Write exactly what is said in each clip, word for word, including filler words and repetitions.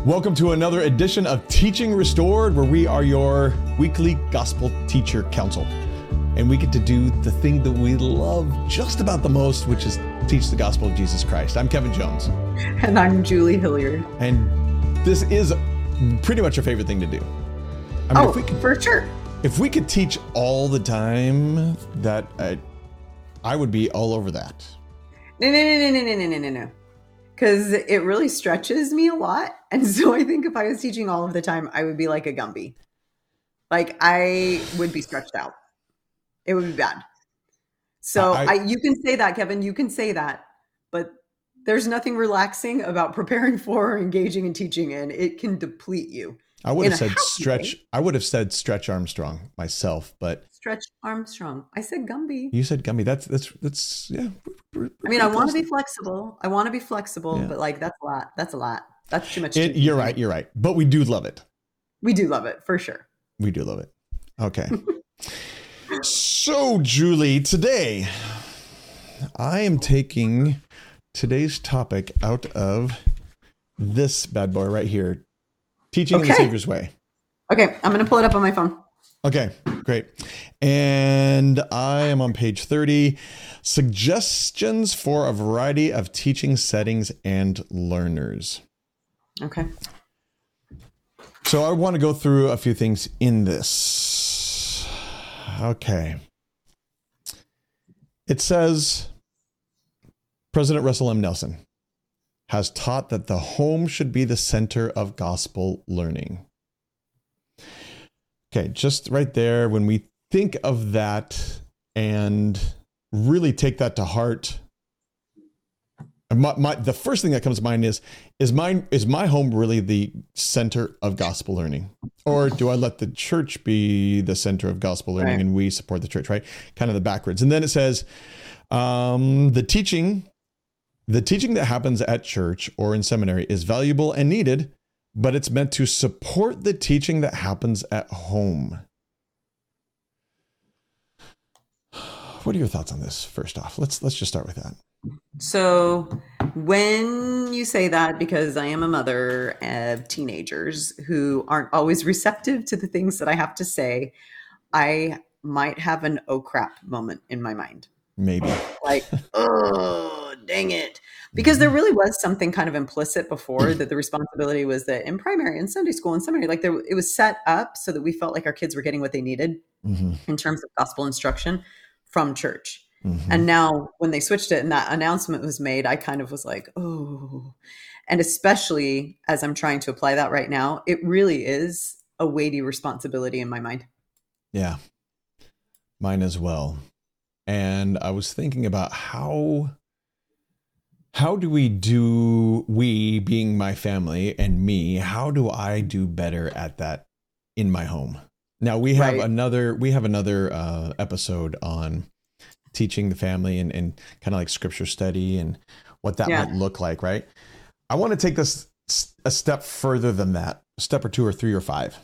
Welcome to another edition of Teaching Restored, where we are your weekly gospel teacher council. And we get to do the thing that we love just about the most, which is teach the gospel of Jesus Christ. I'm Kevin Jones. And I'm Julie Hilliard. And this is pretty much our favorite thing to do. I mean, oh, if we could, for sure. If we could teach all the time, that I, I would be all over that. No, no, no, no, no, no, no, no, no. Because it really stretches me a lot. And so I think if I was teaching all of the time, I would be like a Gumby. Like I would be stretched out. It would be bad. So I, I, you can say that, Kevin, you can say that, but there's nothing relaxing about preparing for, engaging and teaching, and it can deplete you. I would have said stretch. Way. I would have said Stretch Armstrong myself, but Stretch Armstrong. I said Gumby. You said Gumby. That's that's that's yeah. We're, we're I mean, I want to be flexible. I want to be flexible, yeah. But like that's a lot. That's a lot. That's too much. It, you're right. You're right. But we do love it. We do love it for sure. We do love it. Okay. So, Julie, today I am taking today's topic out of this bad boy right here. Teaching okay. in the Savior's Way. Okay, I'm going to pull it up on my phone. Okay, great. And I am on page thirty. Suggestions for a variety of teaching settings and learners. Okay. So I want to go through a few things in this. Okay. It says, President Russell M. Nelson has taught that the home should be the center of gospel learning. Okay, just right there, when we think of that and really take that to heart, my, my, the first thing that comes to mind is, is, mine, is my home really the center of gospel learning? Or do I let the church be the center of gospel learning right. and we support the church, right? Kind of the backwards. And then it says, um, the teaching... The teaching that happens at church or in seminary is valuable and needed, but it's meant to support the teaching that happens at home. What are your thoughts on this? First off, let's let's just start with that. So when you say that, because I am a mother of teenagers who aren't always receptive to the things that I have to say, I might have an oh crap moment in my mind. Maybe. Like, oh, dang it. Because there really was something kind of implicit before that the responsibility was that in primary and Sunday school and seminary, like there, it was set up so that we felt like our kids were getting what they needed mm-hmm. in terms of gospel instruction from church. Mm-hmm. And now when they switched it and that announcement was made, I kind of was like, oh, and especially as I'm trying to apply that right now, it really is a weighty responsibility in my mind. Yeah, mine as well. And I was thinking about how, how do we do, we being my family and me, how do I do better at that in my home? Now we have right. another, we have another uh, episode on teaching the family and, and kind of like scripture study and what that yeah. might look like, right? I want to take this a step further than that, a step or two or three or five.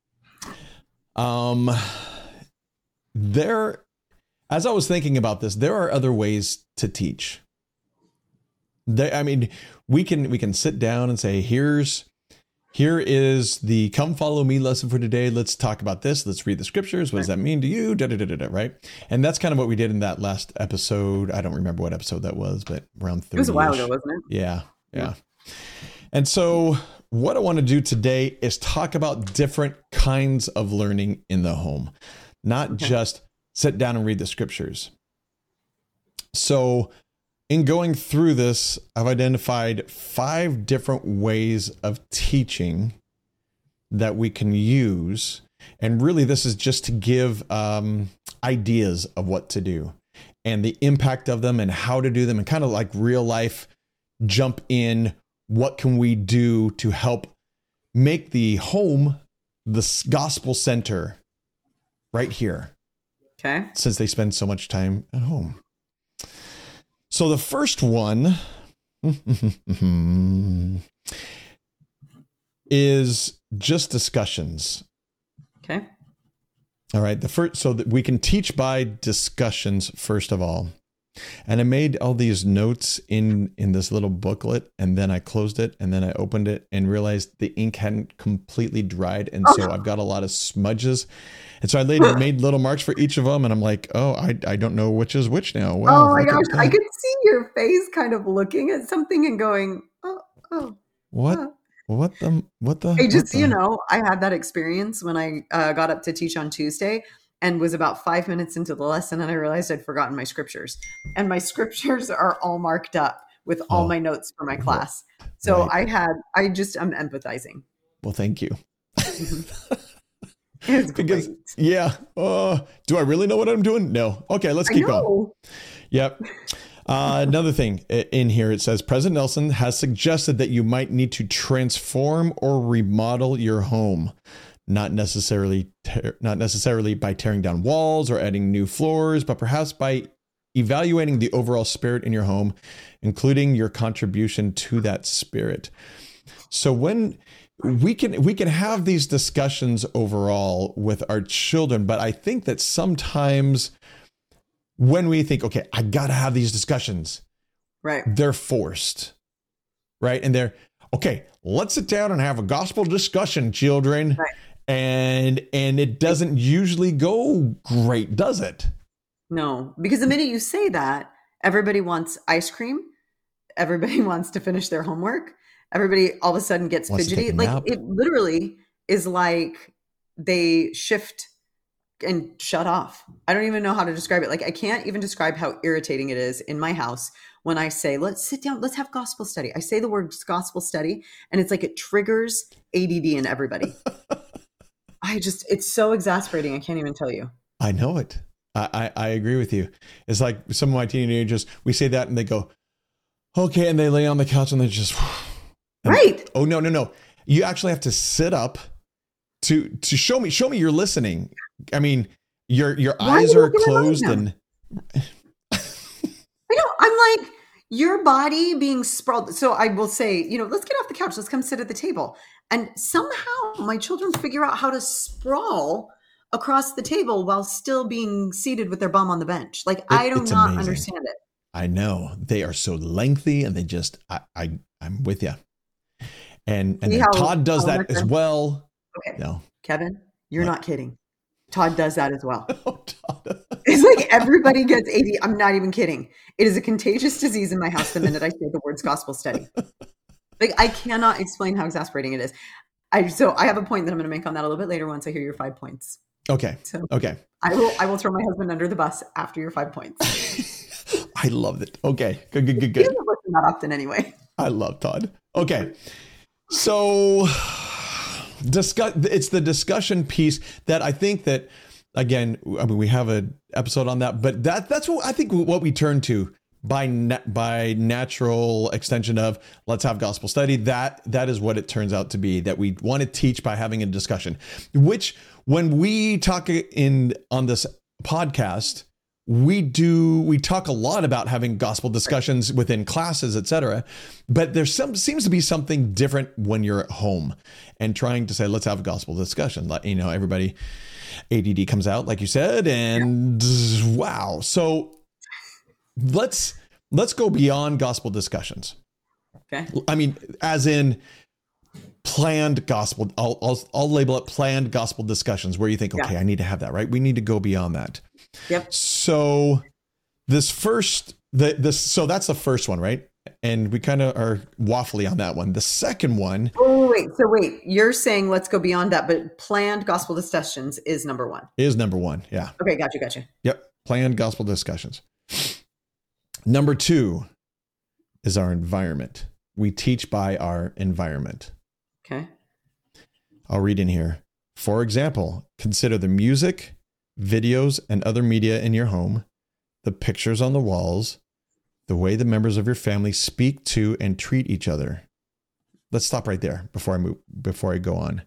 Um, there As I was thinking about this, there are other ways to teach. They, I mean, we can we can sit down and say, here's here is the come follow me lesson for today. Let's talk about this. Let's read the scriptures. What does that mean to you? Da, da, da, da, da, right? And that's kind of what we did in that last episode. I don't remember what episode that was, but around thirty. It was a while ago, wasn't it? Yeah, yeah. And so what I want to do today is talk about different kinds of learning in the home, not okay. just sit down and read the scriptures. So in going through this, I've identified five different ways of teaching that we can use. And really, this is just to give um, ideas of what to do and the impact of them and how to do them and kind of like real life jump in. What can we do to help make the home the gospel center right here? Okay. Since they spend so much time at home. So the first one is just discussions. Okay. All right. The first, so that we can teach by discussions, first of all. And I made all these notes in, in this little booklet, and then I closed it, and then I opened it and realized the ink hadn't completely dried. And so I've got a lot of smudges. And so I laid, made little marks for each of them. And I'm like, oh, I, I don't know which is which now. Wow, oh my gosh. I could see your face kind of looking at something and going, oh, oh. What? Oh. What the, what the? I just, the? you know, I had that experience when I uh, got up to teach on Tuesday and was about five minutes into the lesson. And I realized I'd forgotten my scriptures, and my scriptures are all marked up with all oh. my notes for my class. So right. I had, I just, I'm empathizing. Well, thank you. It's because, great. yeah. Uh, do I really know what I'm doing? No. Okay, let's keep going. Yep. Uh, another thing in here, it says President Nelson has suggested that you might need to transform or remodel your home, not necessarily te- not necessarily by tearing down walls or adding new floors, but perhaps by evaluating the overall spirit in your home, including your contribution to that spirit. So when we can we can have these discussions overall with our children, but I think that sometimes when we think, okay, I got to have these discussions, right? They're forced, right? And they're, okay, let's sit down and have a gospel discussion, children. Right. And, and it doesn't usually go great, does it? No, because the minute you say that, everybody wants ice cream. Everybody wants to finish their homework. Everybody all of a sudden gets wants fidgety. Like nap. It literally is like they shift and shut off. I don't even know how to describe it. Like, I can't even describe how irritating it is in my house when I say, let's sit down, let's have gospel study. I say the word gospel study, and it's like it triggers A D D in everybody. I just, it's so exasperating. I can't even tell you. I know it. I, I, I agree with you. It's like some of my teenagers, we say that and they go, okay. And they lay on the couch and they just, and, right. Oh, no, no, no. You actually have to sit up to, to show me, show me you're listening. I mean, your your Why eyes are, are closed and I know. I'm like, your body being sprawled. So I will say, you know, let's get off the couch. Let's come sit at the table. And somehow my children figure out how to sprawl across the table while still being seated with their bum on the bench. Like, it, I do not amazing. understand it. I know. They are so lengthy, and they just, I, I I'm with you. And and then how, Todd does that as well. Okay. No. Kevin, you're what? not kidding. Todd does that as well. Oh, Todd. It's like everybody gets A D. I'm not even kidding. It is a contagious disease in my house the minute I say the words gospel study. Like, I cannot explain how exasperating it is. I so I have a point that I'm going to make on that a little bit later once I hear your five points. Okay. So okay. I will I will throw my husband under the bus after your five points. I love it. Okay. Good, good, good, good. He doesn't listen that often anyway. I love Todd. Okay. So discuss it's the discussion piece that I think that, again, I mean, we have an episode on that, but that that's what I think what we turn to by na- by natural extension of let's have gospel study. That that is what it turns out to be, that we want to teach by having a discussion, which when we talk in on this podcast, we do we talk a lot about having gospel discussions within classes, et cetera. But there's some seems to be something different when you're at home and trying to say, let's have a gospel discussion. Like, you know, everybody A D D comes out, like you said, and yeah. Wow. So let's let's go beyond gospel discussions. Okay. I mean, as in planned gospel. I'll I'll, I'll label it planned gospel discussions where you think, okay, yeah. I need to have that, right? We need to go beyond that. Yep. So this first, the this so that's the first one, right? And we kind of are waffly on that one. The second one. Oh, wait. So wait, you're saying let's go beyond that, but planned gospel discussions is number one. Is number one. Yeah. Okay. Gotcha. Gotcha. Yep. Planned gospel discussions. Number two is our environment. We teach by our environment. Okay. I'll read in here. For example, consider the music, videos, and other media in your home, the pictures on the walls, the way the members of your family speak to and treat each other. Let's stop right there before I move, before I go on.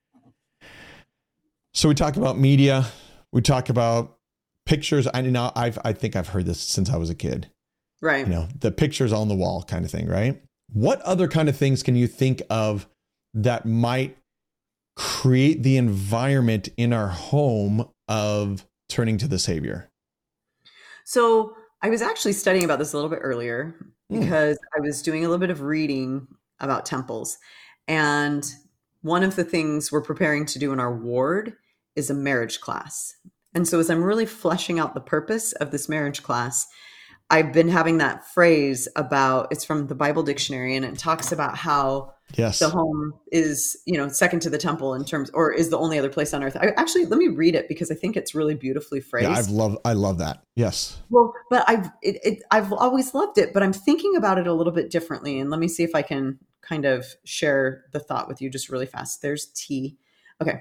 So we talk about media. We talk about pictures. I know I've, I think I've heard this since I was a kid. Right. You know, the pictures on the wall kind of thing, right? What other kind of things can you think of that might create the environment in our home of turning to the Savior? So I was actually studying about this a little bit earlier Hmm. because I was doing a little bit of reading about temples. And one of the things we're preparing to do in our ward is a marriage class. And so as I'm really fleshing out the purpose of this marriage class, I've been having that phrase about, it's from the Bible dictionary, and it talks about how Yes. the home is, you know, second to the temple in terms, or is the only other place on earth. I actually, let me read it because I think it's really beautifully phrased. Yeah, I've loved, I love that. Yes. Well, but I've, it, it, I've always loved it, but I'm thinking about it a little bit differently. And let me see if I can kind of share the thought with you just really fast. There's T. Okay.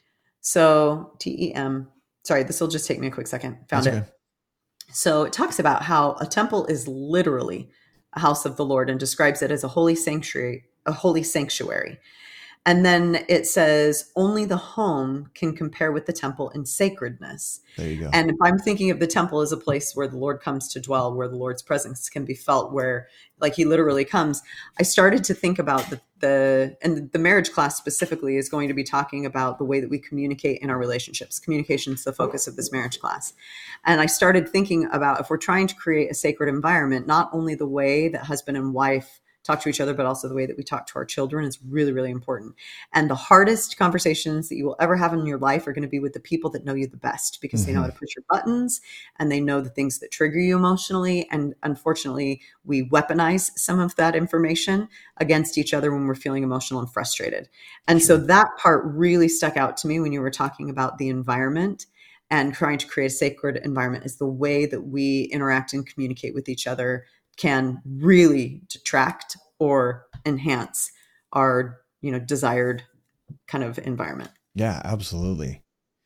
So T E M, sorry, this will just take me a quick second. Found That's it. okay. So it talks about how a temple is literally a house of the Lord and describes it as a holy sanctuary, a holy sanctuary. And then it says only the home can compare with the temple in sacredness. There you go. And if I'm thinking of the temple as a place where the Lord comes to dwell, where the Lord's presence can be felt, where like he literally comes, I started to think about the, the and the marriage class specifically is going to be talking about the way that we communicate in our relationships. Communication is the focus of this marriage class. And I started thinking about if we're trying to create a sacred environment, not only the way that husband and wife talk to each other, but also the way that we talk to our children is really, really important. And the hardest conversations that you will ever have in your life are going to be with the people that know you the best, because mm-hmm. they know how to push your buttons and they know the things that trigger you emotionally. And unfortunately, we weaponize some of that information against each other when we're feeling emotional and frustrated. And sure. so that part really stuck out to me when you were talking about the environment and trying to create a sacred environment, is the way that we interact and communicate with each other can really detract or enhance our, you know, desired kind of environment. Yeah, absolutely.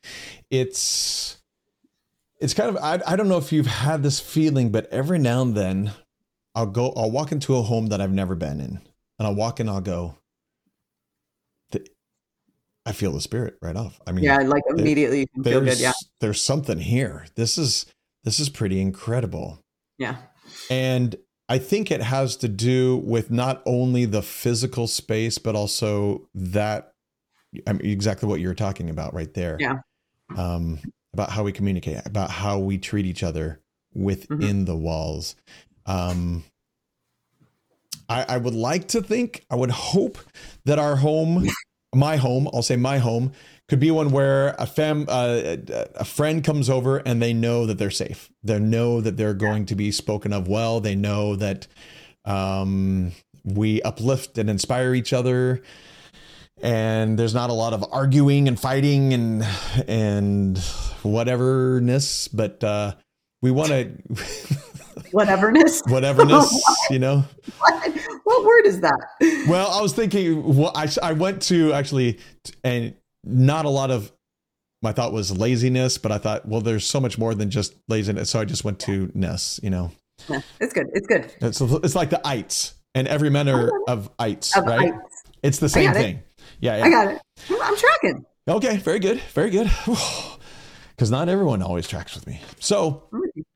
It's, it's kind of, I, I don't know if you've had this feeling, but every now and then I'll go, I'll walk into a home that I've never been in, and I'll walk in, I'll go, I feel the spirit right off. I mean, yeah, like immediately you can feel good. Yeah. There's something here. This is, this is pretty incredible. Yeah. And I think it has to do with not only the physical space, but also that, I mean, exactly what you're talking about right there. Yeah. Um, about how we communicate, about how we treat each other within mm-hmm. the walls. Um, I, I would like to think, I would hope that our home, my home, I'll say my home, could be one where a fam, uh, a friend comes over and they know that they're safe. They know that they're going to be spoken of well. They know that um, we uplift and inspire each other, and there's not a lot of arguing and fighting and and whateverness. But uh, we want to whateverness, whateverness, you know. What? What word is that? Well, I was thinking. Well, I I went to actually and. Not a lot of my thought was laziness, but I thought, well, there's so much more than just laziness. So I just went to ness, you know. Yeah, it's good. It's good. It's, it's like the ites, and every manner of ites, of right? Ites. It's the same thing. It. Yeah, yeah. I got it. I'm tracking. Okay. Very good. Very good. Because not everyone always tracks with me. So,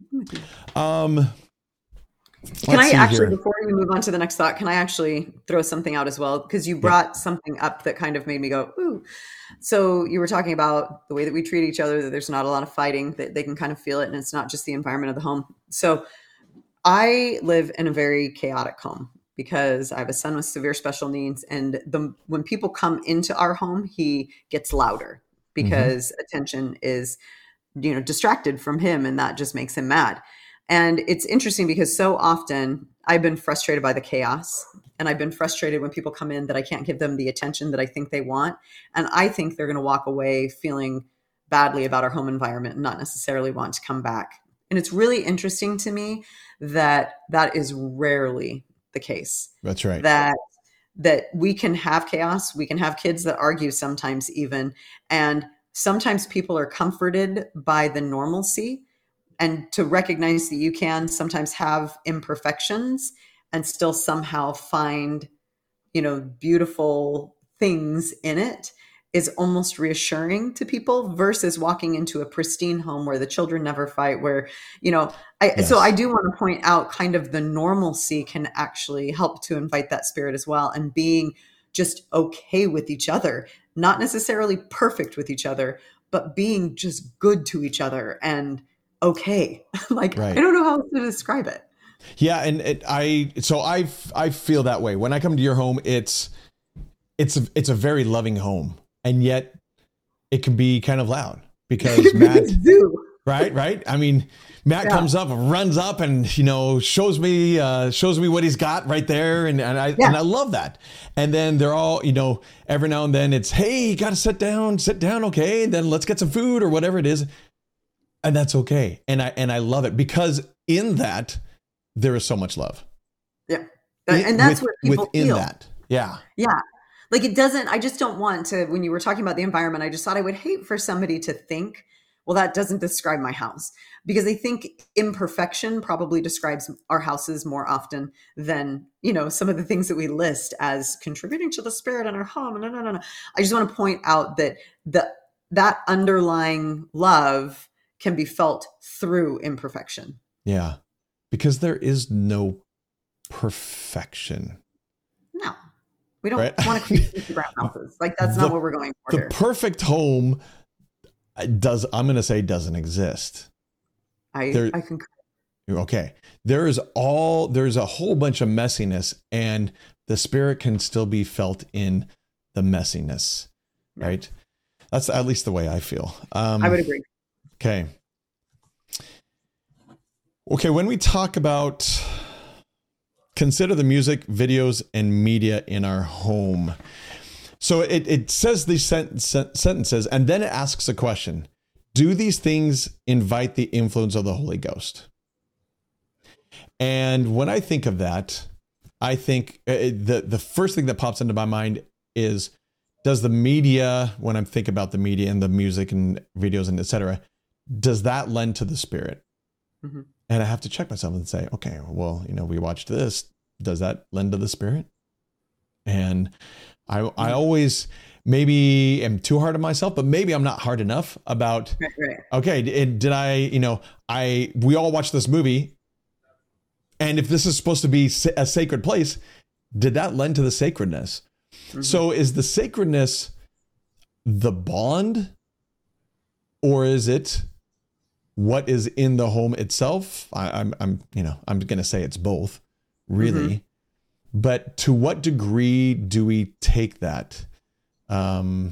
um, Can I actually, here. before we move on to the next thought, can I actually throw something out as well? Because you brought yeah. something up that kind of made me go, ooh. So you were talking about the way that we treat each other, that there's not a lot of fighting, that they can kind of feel it. And it's not just the environment of the home. So I live in a very chaotic home because I have a son with severe special needs. And the when people come into our home, he gets louder because mm-hmm. attention is, you know, distracted from him. And that just makes him mad. And it's interesting because so often I've been frustrated by the chaos, and I've been frustrated when people come in that I can't give them the attention that I think they want. And I think they're going to walk away feeling badly about our home environment and not necessarily want to come back. And it's really interesting to me that that is rarely the case. That's right. That that we can have chaos. We can have kids that argue sometimes even. And sometimes people are comforted by the normalcy, and to recognize that you can sometimes have imperfections and still somehow find, you know, beautiful things in it is almost reassuring to people versus walking into a pristine home where the children never fight, where, you know, I, yes. so I do want to point out kind of the normalcy can actually help to invite that spirit as well. And being just okay with each other, not necessarily perfect with each other, but being just good to each other and okay. Like, Right. I don't know how else to describe it. Yeah. And it, I, so I, I feel that way when I come to your home. It's, it's, a, it's a very loving home, and yet it can be kind of loud because Matt, right. Right. I mean, Matt yeah. comes up and runs up and, you know, shows me, uh, shows me what he's got right there. And, and I, yeah. and I love that. And then they're all, you know, every now and then it's, hey, you got to sit down, sit down. Okay. And then let's get some food or whatever it is. And that's okay. And I, and I love it because in that there is so much love. Yeah. And that's With, what people within feel. that. Yeah. Yeah. Like it doesn't, I just don't want to, when you were talking about the environment, I just thought I would hate for somebody to think, well, that doesn't describe my house, because I think imperfection probably describes our houses more often than, you know, some of the things that we list as contributing to the spirit in our home. No, no, no, no. I just want to point out that the, that underlying love can be felt through imperfection. Yeah. Because there is no perfection. No. We don't right? want to create Instagram houses. Like that's the, not what we're going for. The here. perfect home does, I'm going to say doesn't exist. I, there, I concur. Okay. There is all, there's a whole bunch of messiness, and the spirit can still be felt in the messiness, yeah. right? That's at least the way I feel. Um, I would agree. Okay. Okay. When we talk about consider the music, videos, and media in our home. So it, it says these sent, sent, sentences, and then it asks a question. Do these things invite the influence of the Holy Ghost? And when I think of that, I think it, the, the first thing that pops into my mind is, does the media, when I'm thinking about the media and the music and videos and et cetera, does that lend to the Spirit? Mm-hmm. And I have to check myself and say, okay, well, you know, we watched this. Does that lend to the Spirit? And I, mm-hmm. I always maybe am too hard on myself, but maybe I'm not hard enough about, right, right. okay, did, did I, you know, I, we all watched this movie. And if this is supposed to be a sacred place, did that lend to the sacredness? Mm-hmm. So is the sacredness the bond, or is it what is in the home itself? I, I'm, I'm, you know, I'm going to say it's both, really. Mm-hmm. But to what degree do we take that? Um,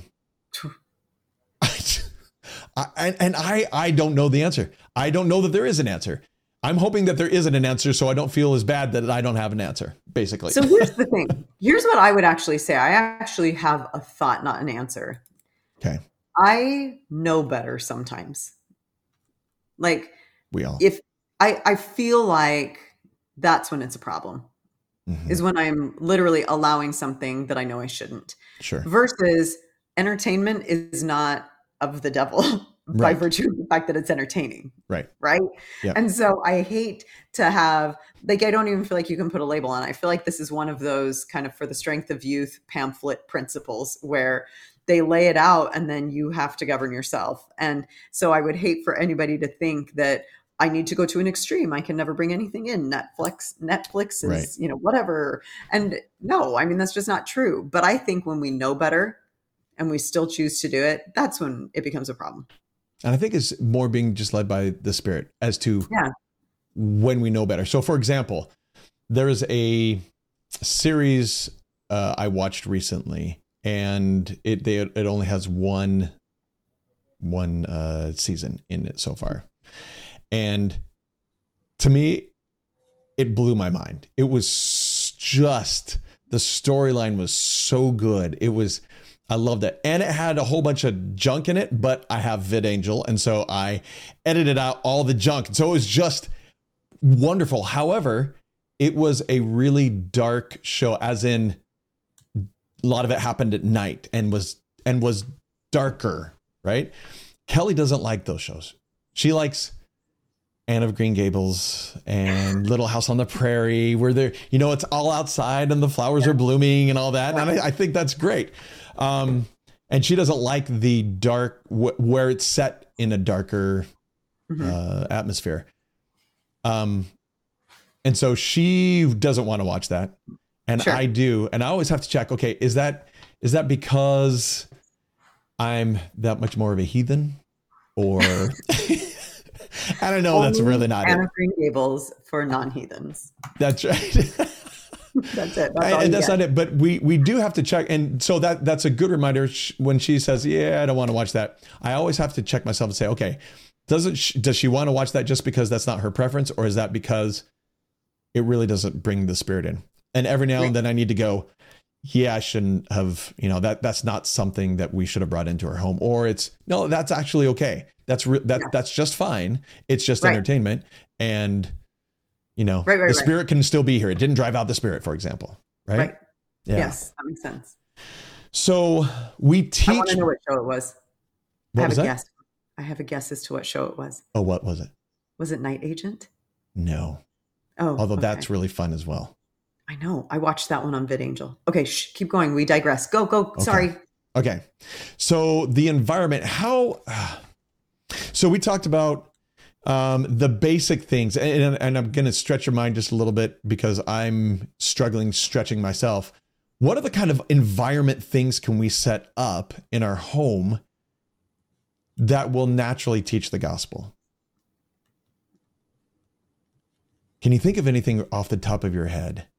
I, and I, I don't know the answer. I don't know that there is an answer. I'm hoping that there isn't an answer, so I don't feel as bad that I don't have an answer, basically. So here's the thing. Here's what I would actually say. I actually have a thought, not an answer. Okay. I know better sometimes. Like, we all. If I, I feel like that's when it's a problem, mm-hmm. is when I'm literally allowing something that I know I shouldn't. Sure. Versus entertainment is not of the devil. By right. virtue of the fact that it's entertaining. Right. Right. Yeah. And so I hate to have, like, I don't even feel like you can put a label on it. I feel like this is one of those kind of for the strength of youth pamphlet principles where they lay it out and then you have to govern yourself. And so I would hate for anybody to think that I need to go to an extreme. I can never bring anything in. Netflix, Netflix is, right. you know, whatever. And no, I mean, that's just not true. But I think when we know better and we still choose to do it, that's when it becomes a problem. And I think it's more being just led by the Spirit as to yeah. when we know better. So, for example, there is a series uh, I watched recently, and it they, it only has one one uh, season in it so far. And to me, it blew my mind. It was just, the storyline was so good. It was, I loved it. And it had a whole bunch of junk in it, but I have VidAngel. And so I edited out all the junk. So it was just wonderful. However, it was a really dark show, as in a lot of it happened at night and was, and was darker, right? Kelly doesn't like those shows. She likes Anne of Green Gables and Little House on the Prairie, where they're, you know, it's all outside and the flowers are blooming and all that. And I, I think that's great. Um, and she doesn't like the dark w- where it's set in a darker mm-hmm. uh, atmosphere. Um, and so she doesn't want to watch that. And sure. I do. And I always have to check, okay, is that, is that because I'm that much more of a heathen, or, I don't know. That's really not Anne it. of Green Gables for non-heathens. That's right. That's it. That's, all and that's get. not it. But we we do have to check. And so that that's a good reminder when she says, yeah, I don't want to watch that. I always have to check myself and say, okay, doesn't she, does she want to watch that just because that's not her preference? Or is that because it really doesn't bring the spirit in? And every now and then I need to go, yeah, I shouldn't have, you know, that that's not something that we should have brought into our home. Or it's, no, that's actually okay. That's re- that, yeah. That's just fine. It's just right. entertainment. And you know, right, right, the spirit right. can still be here. It didn't drive out the spirit, for example. Right. Right. Yeah. Yes. That makes sense. So we teach. I want to know what show it was. What I have was a that? guess. I have a guess as to what show it was. Oh, what was it? Was it Night Agent? No. Oh, although okay. that's really fun as well. I know. I watched that one on VidAngel. Okay. Shh, keep going. We digress. Go, go. Okay. Sorry. Okay. So the environment, how, so we talked about Um, the basic things, and, and I'm going to stretch your mind just a little bit because I'm struggling stretching myself. What are the kind of environment things can we set up in our home that will naturally teach the gospel? Can you think of anything off the top of your head?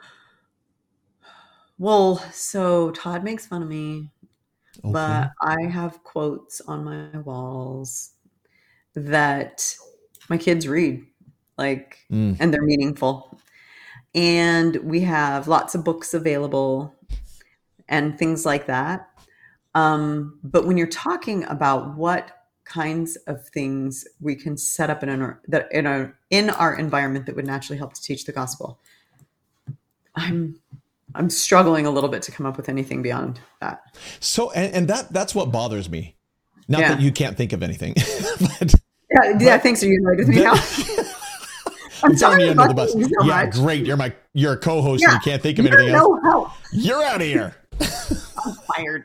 Well, so Todd makes fun of me, okay. but I have quotes on my walls that my kids read, like, mm. and they're meaningful. And we have lots of books available and things like that. Um, but when you're talking about what kinds of things we can set up in our, that in our, in our environment that would naturally help to teach the gospel, I'm, I'm struggling a little bit to come up with anything beyond that. So, and, and that, that's what bothers me. Not yeah. that you can't think of anything, but Yeah, yeah. Thanks for you with me now. I'm telling you under the bus. So yeah, much. Great. You're my you're a co-host yeah, and you can't think of anything no else. Help. You're out of here. I'm fired.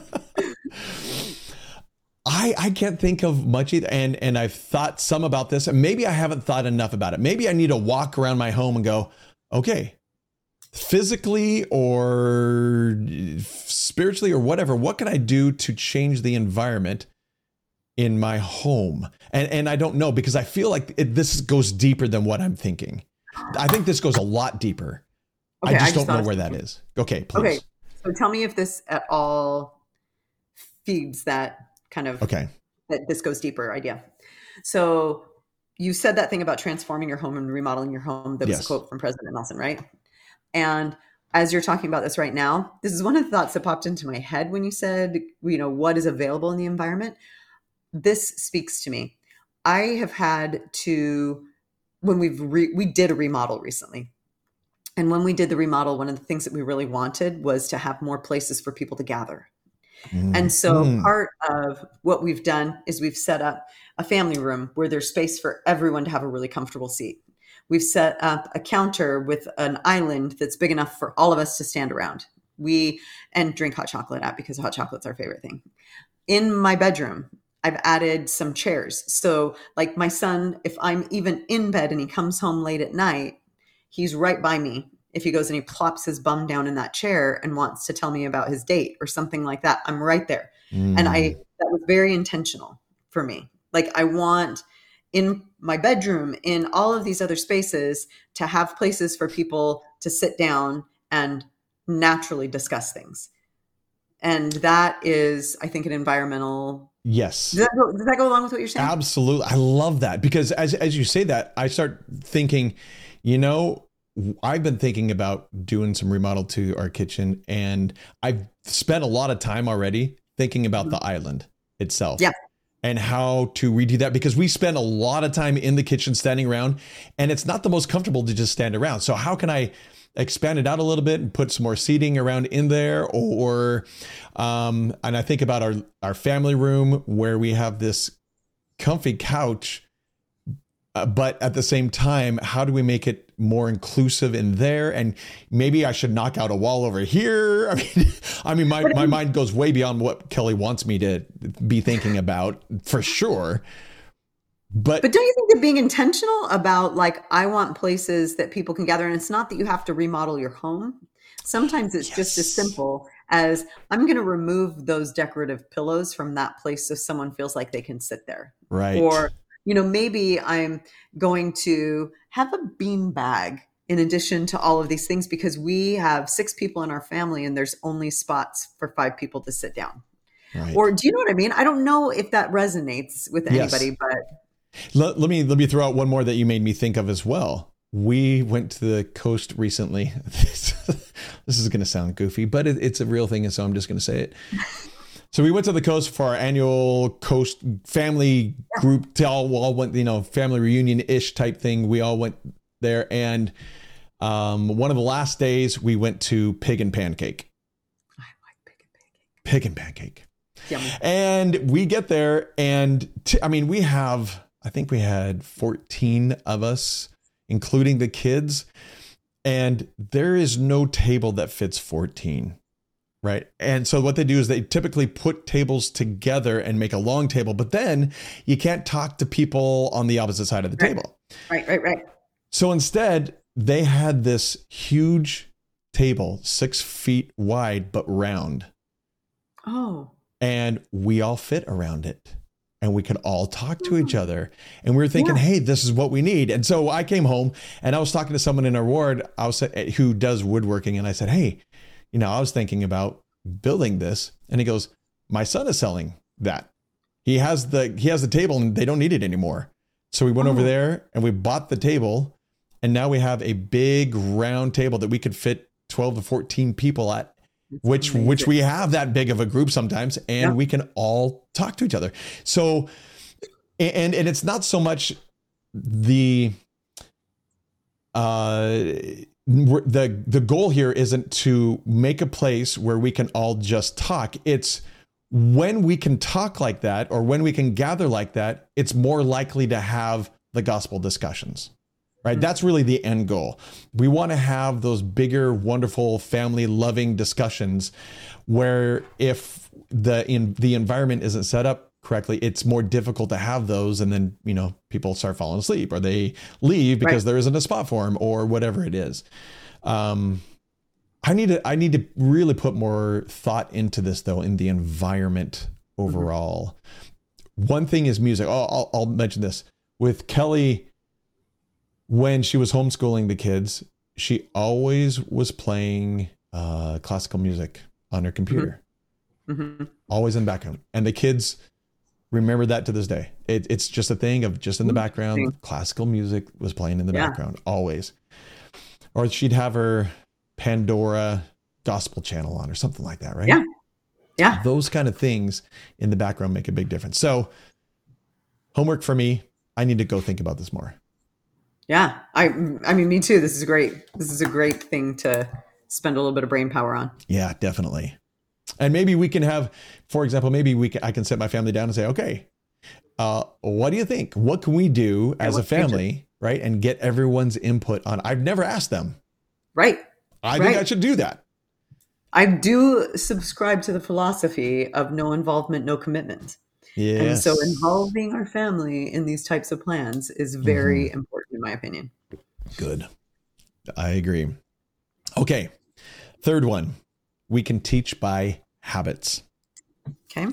I I can't think of much either. And and I've thought some about this, and maybe I haven't thought enough about it. Maybe I need to walk around my home and go, okay, physically or spiritually or whatever, what can I do to change the environment in my home? And and I don't know, because I feel like it, this goes deeper than what I'm thinking. I think this goes a lot deeper. Okay, I, just I just don't know where that is. Okay, please. Okay, so tell me if this at all feeds that kind of, okay, that this goes deeper idea. So you said that thing about transforming your home and remodeling your home. That was yes. a quote from President Nelson, right? And as you're talking about this right now, this is one of the thoughts that popped into my head when you said, you know, what is available in the environment. This speaks to me. I have had to, when we've, re, we did a remodel recently. And when we did the remodel, one of the things that we really wanted was to have more places for people to gather. Mm. And so mm. part of what we've done is we've set up a family room where there's space for everyone to have a really comfortable seat. We've set up a counter with an island that's big enough for all of us to stand around. We, and drink hot chocolate at, because hot chocolate's our favorite thing. In my bedroom, I've added some chairs. So like my son, if I'm even in bed and he comes home late at night, he's right by me. If he goes and he plops his bum down in that chair and wants to tell me about his date or something like that, I'm right there. Mm. And I, that was very intentional for me. Like I want in my bedroom, in all of these other spaces, to have places for people to sit down and naturally discuss things. And that is, I think, an environmental. Yes. Does that go, does that go along with what you're saying? Absolutely. I love that, because as as you say that, I start thinking, you know, I've been thinking about doing some remodel to our kitchen, and I've spent a lot of time already thinking about mm-hmm. the island itself. Yeah. And how to redo that, because we spend a lot of time in the kitchen standing around, and it's not the most comfortable to just stand around. So how can I expand it out a little bit and put some more seating around in there? Or, um, and I think about our, our family room where we have this comfy couch, uh, but at the same time, how do we make it more inclusive in there? And maybe I should knock out a wall over here. I mean, I mean, my, my mind goes way beyond what Kelly wants me to be thinking about, for sure. But, but don't you think that being intentional about, like, I want places that people can gather, and it's not that you have to remodel your home. Sometimes it's yes. just as simple as, I'm going to remove those decorative pillows from that place so someone feels like they can sit there. Right. Or you know, maybe I'm going to have a bean bag in addition to all of these things because we have six people in our family and there's only spots for five people to sit down. Right. Or do you know what I mean? I don't know if that resonates with anybody, Yes. but Let, let me let me throw out one more that you made me think of as well. We went to the coast recently. This is going to sound goofy, but it, it's a real thing, and so I'm just going to say it. So we went to the coast for our annual coast family group. To all, all went, you know, family reunion ish type thing. We all went there, and um, one of the last days we went to Pig and Pancake. I like Pig and Pancake. Pig and Pancake. Yummy. And we get there, and t- I mean, we have, I think we had fourteen of us, including the kids, and there is no table that fits fourteen, right? And so what they do is they typically put tables together and make a long table, but then you can't talk to people on the opposite side of the Right. table. Right, right, right. So instead, they had this huge table, six feet wide, but round. Oh, And we all fit around it, and we could all talk to each other. And we were thinking, Yeah. hey, this is what we need. And so I came home and I was talking to someone in our ward I was, who does woodworking. And I said, hey, you know, I was thinking about building this. And he goes, my son is selling that. He has the, he has the table and they don't need it anymore. So we went Oh. over there and we bought the table. And now we have a big round table that we could fit twelve to fourteen people at. Which amazing. which we have that big of a group sometimes, and Yeah. we can all talk to each other. So, and and it's not so much the uh the the goal here isn't to make a place where we can all just talk. It's when we can talk like that, or when we can gather like that, it's more likely to have the gospel discussions. Right. That's really the end goal. We want to have those bigger, wonderful, family loving discussions where if the in the environment isn't set up correctly, it's more difficult to have those. And then, you know, people start falling asleep or they leave because Right. there isn't a spot for them or whatever it is. Um, I need to I need to really put more thought into this, though, in the environment overall. Mm-hmm. One thing is music. I'll, I'll, I'll mention this with Kelly. When she was homeschooling the kids, she always was playing uh, classical music on her computer, Mm-hmm. always in the background. And the kids remember that to this day. It, it's just a thing of just in the background. Interesting. Classical music was playing in the Yeah. background, always. Or she'd have her Pandora gospel channel on or something like that, right? Yeah. Yeah. Those kind of things in the background make a big difference. So homework for me, I need to go think about this more. Yeah. I I mean, me too. This is great. This is a great thing to spend a little bit of brain power on. Yeah, definitely. And maybe we can have, for example, maybe we can, I can sit my family down and say, okay, uh, what do you think? What can we do Yeah, as a what can we do? family, right? And get everyone's input on, I've never asked them. Right. I think Right. I should do that. I do subscribe to the philosophy of no involvement, no commitment. Yes. And so involving our family in these types of plans is very important, in my opinion. Good. I agree. Okay. Third one, we can teach by habits. Okay.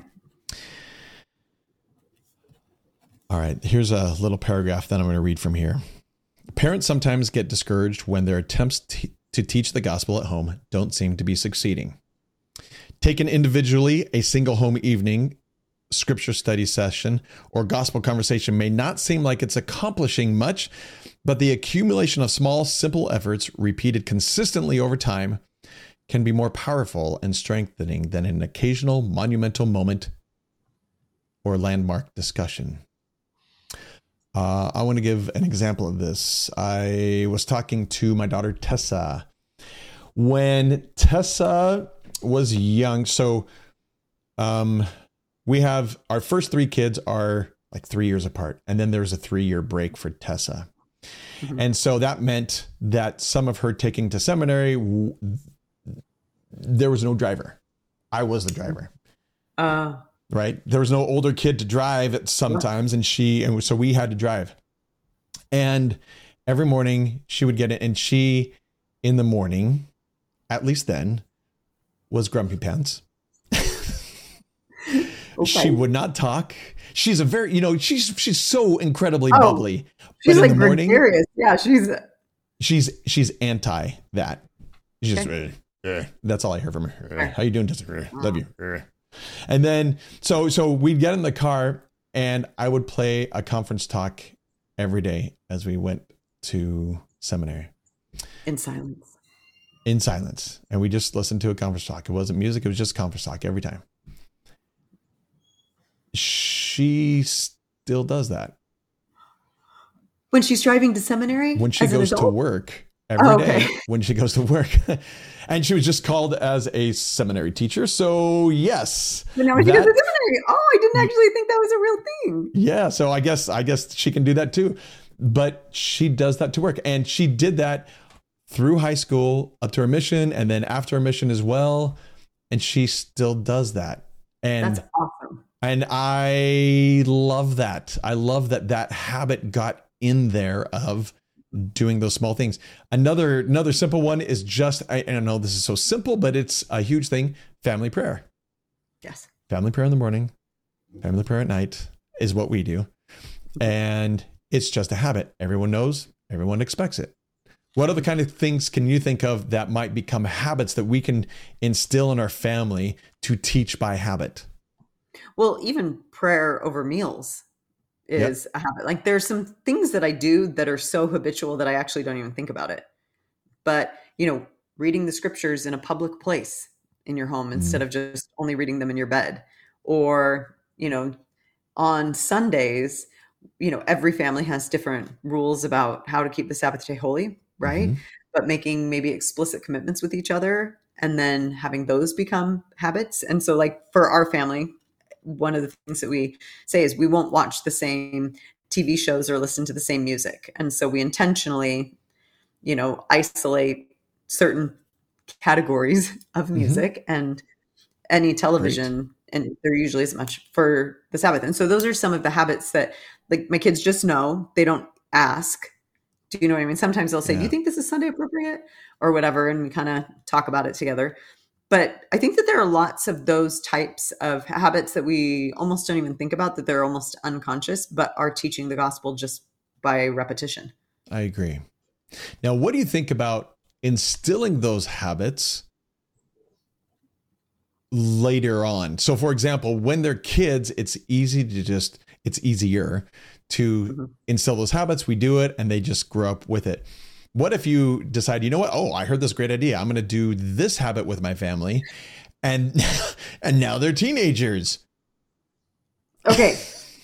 All right. Here's a little paragraph that I'm going to read from here. Parents sometimes get discouraged when their attempts t- to teach the gospel at home don't seem to be succeeding. Taken individually, a single home evening, scripture study session, or gospel conversation may not seem like it's accomplishing much, but the accumulation of small, simple efforts repeated consistently over time can be more powerful and strengthening than an occasional monumental moment or landmark discussion. Uh, I want to give an example of this. I was talking to my daughter, Tessa. When Tessa was young, so um, we have our first three kids are like three years apart. And then there's a three year break for Tessa. Mm-hmm. And so that meant that some of her taking to seminary, w- there was no driver. I was the driver. Uh, Right. There was no older kid to drive at sometimes. Yeah. And she, and so we had to drive. And every morning she would get it. And she, in the morning, at least then, was grumpy pants. Okay. She would not talk. she's a very, you know, she's she's so incredibly Oh, bubbly. she's But in like the morning, gregarious. Yeah, she's she's she's anti that. She's just, Okay. "Eh, eh." That's all I heard from her. "Eh, Right. How you doing, Jessica? Eh, Love you. Eh." And then so so we'd get in the car and I would play a conference talk every day as we went to seminary in silence. in silence. And we just listened to a conference talk. It wasn't music, it was just conference talk every time. She still does that. When she's driving to seminary? When she as an goes to adult? work every Oh, day, okay. when she goes to work. And she was just called as a seminary teacher. So yes. But now when she that- goes to seminary. Oh, I didn't actually think that was a real thing. Yeah, so I guess I guess she can do that too. But she does that to work. And she did that through high school up to her mission and then after her mission as well. And she still does that. And That's awesome. and I love that. I love that that habit got in there of doing those small things. Another another simple one is just, I, I know this is so simple, but it's a huge thing. Family prayer. Yes. Family prayer in the morning, family prayer at night is what we do. And it's just a habit. Everyone knows, everyone expects it. What other kind of things can you think of that might become habits that we can instill in our family to teach by habit? Well, even prayer over meals is a habit. Like there's some things that I do that are so habitual that I actually don't even think about it. But, you know, reading the scriptures in a public place in your home instead of just only reading them in your bed. Or, you know, on Sundays, you know, every family has different rules about how to keep the Sabbath day holy, right? Mhm. But making maybe explicit commitments with each other and then having those become habits. And so like for our family, one of the things that we say is we won't watch the same T V shows or listen to the same music. And so we intentionally, you know, isolate certain categories of music and any television. And there usually isn't much for the Sabbath. And so those are some of the habits that like my kids just know. They don't ask. Do you know what I mean? Sometimes they'll say, Yeah. do you think this is Sunday appropriate or whatever? And we kind of talk about it together. But I think that there are lots of those types of habits that we almost don't even think about, that they're almost unconscious, but are teaching the gospel just by repetition. I agree. Now, what do you think about instilling those habits later on? So, for example, when they're kids, it's easy to just, it's easier to Mm-hmm. instill those habits. We do it and they just grow up with it. What if you decide, you know what? Oh, I heard this great idea. I'm going to do this habit with my family. And, and now they're teenagers. Okay.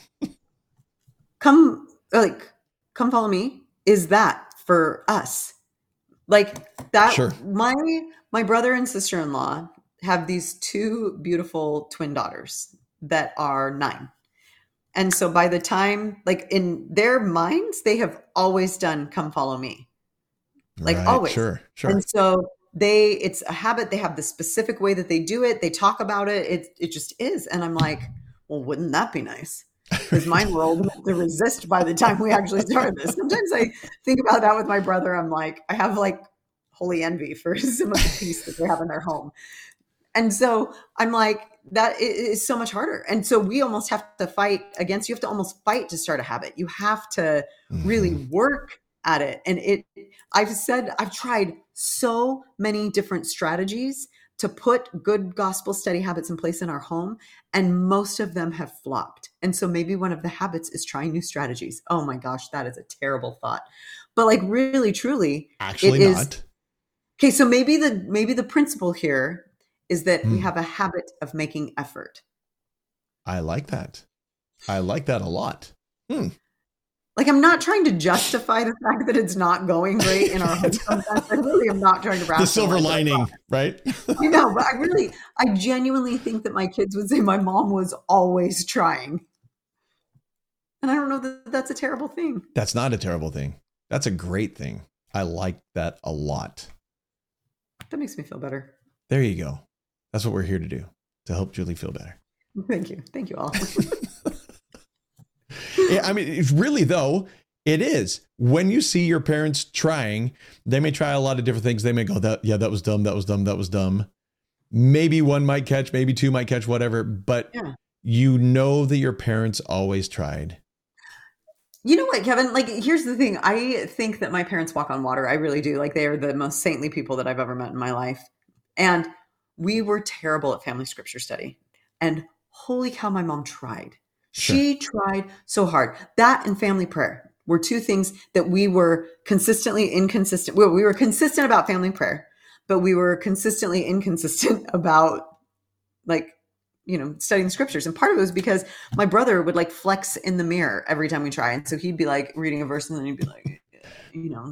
Come, like, come follow me. Is that for us? Like that, Sure. my, my brother and sister-in-law have these two beautiful twin daughters that are nine. And so by the time, like in their minds, they have always done come follow me. Like Right, always. Sure, sure. And so they, it's a habit. They have the specific way that they do it. They talk about it. It, it just is. And I'm like, well, wouldn't that be nice? Because mine were old enough to resist by the time we actually started this. Sometimes I think about that with my brother. I'm like, I have like holy envy for some of the peace that they have in their home. And so I'm like, that is so much harder. And so we almost have to fight against, you have to almost fight to start a habit. You have to really Mhm. work at it. And it, I've said, I've tried so many different strategies to put good gospel study habits in place in our home. And most of them have flopped. And so maybe one of the habits is trying new strategies. Oh my gosh, that is a terrible thought. But like really, truly, Actually it is- not. okay. So maybe the, maybe the principle here is that we Hmm. have a habit of making effort. I like that. I like that a lot. Hmm. Like, I'm not trying to justify the fact that it's not going great in our home. Sometimes I really am not trying to The rationalize silver it. lining, right? You know, but I really, I genuinely think that my kids would say my mom was always trying. And I don't know that that's a terrible thing. That's not a terrible thing. That's a great thing. I like that a lot. That makes me feel better. There you go. That's what we're here to do, to help Julie feel better. Thank you. Thank you all. Yeah, I mean, it's really, though, it is. When you see your parents trying, they may try a lot of different things. They may go, "That yeah, that was dumb. That was dumb. That was dumb." Maybe one might catch, maybe two might catch, whatever. But Yeah. you know that your parents always tried. You know what, Kevin? Like, here's the thing. I think that my parents walk on water. I really do. Like, they are the most saintly people that I've ever met in my life. And we were terrible at family scripture study. And holy cow, my mom tried. Sure. She tried so hard. That and family prayer were two things that we were consistently inconsistent. Well, we were consistent about family prayer, but we were consistently inconsistent about, like, you know, studying the scriptures. And part of it was because my brother would like flex in the mirror every time we try. And so he'd be like reading a verse and then he'd be like, you know,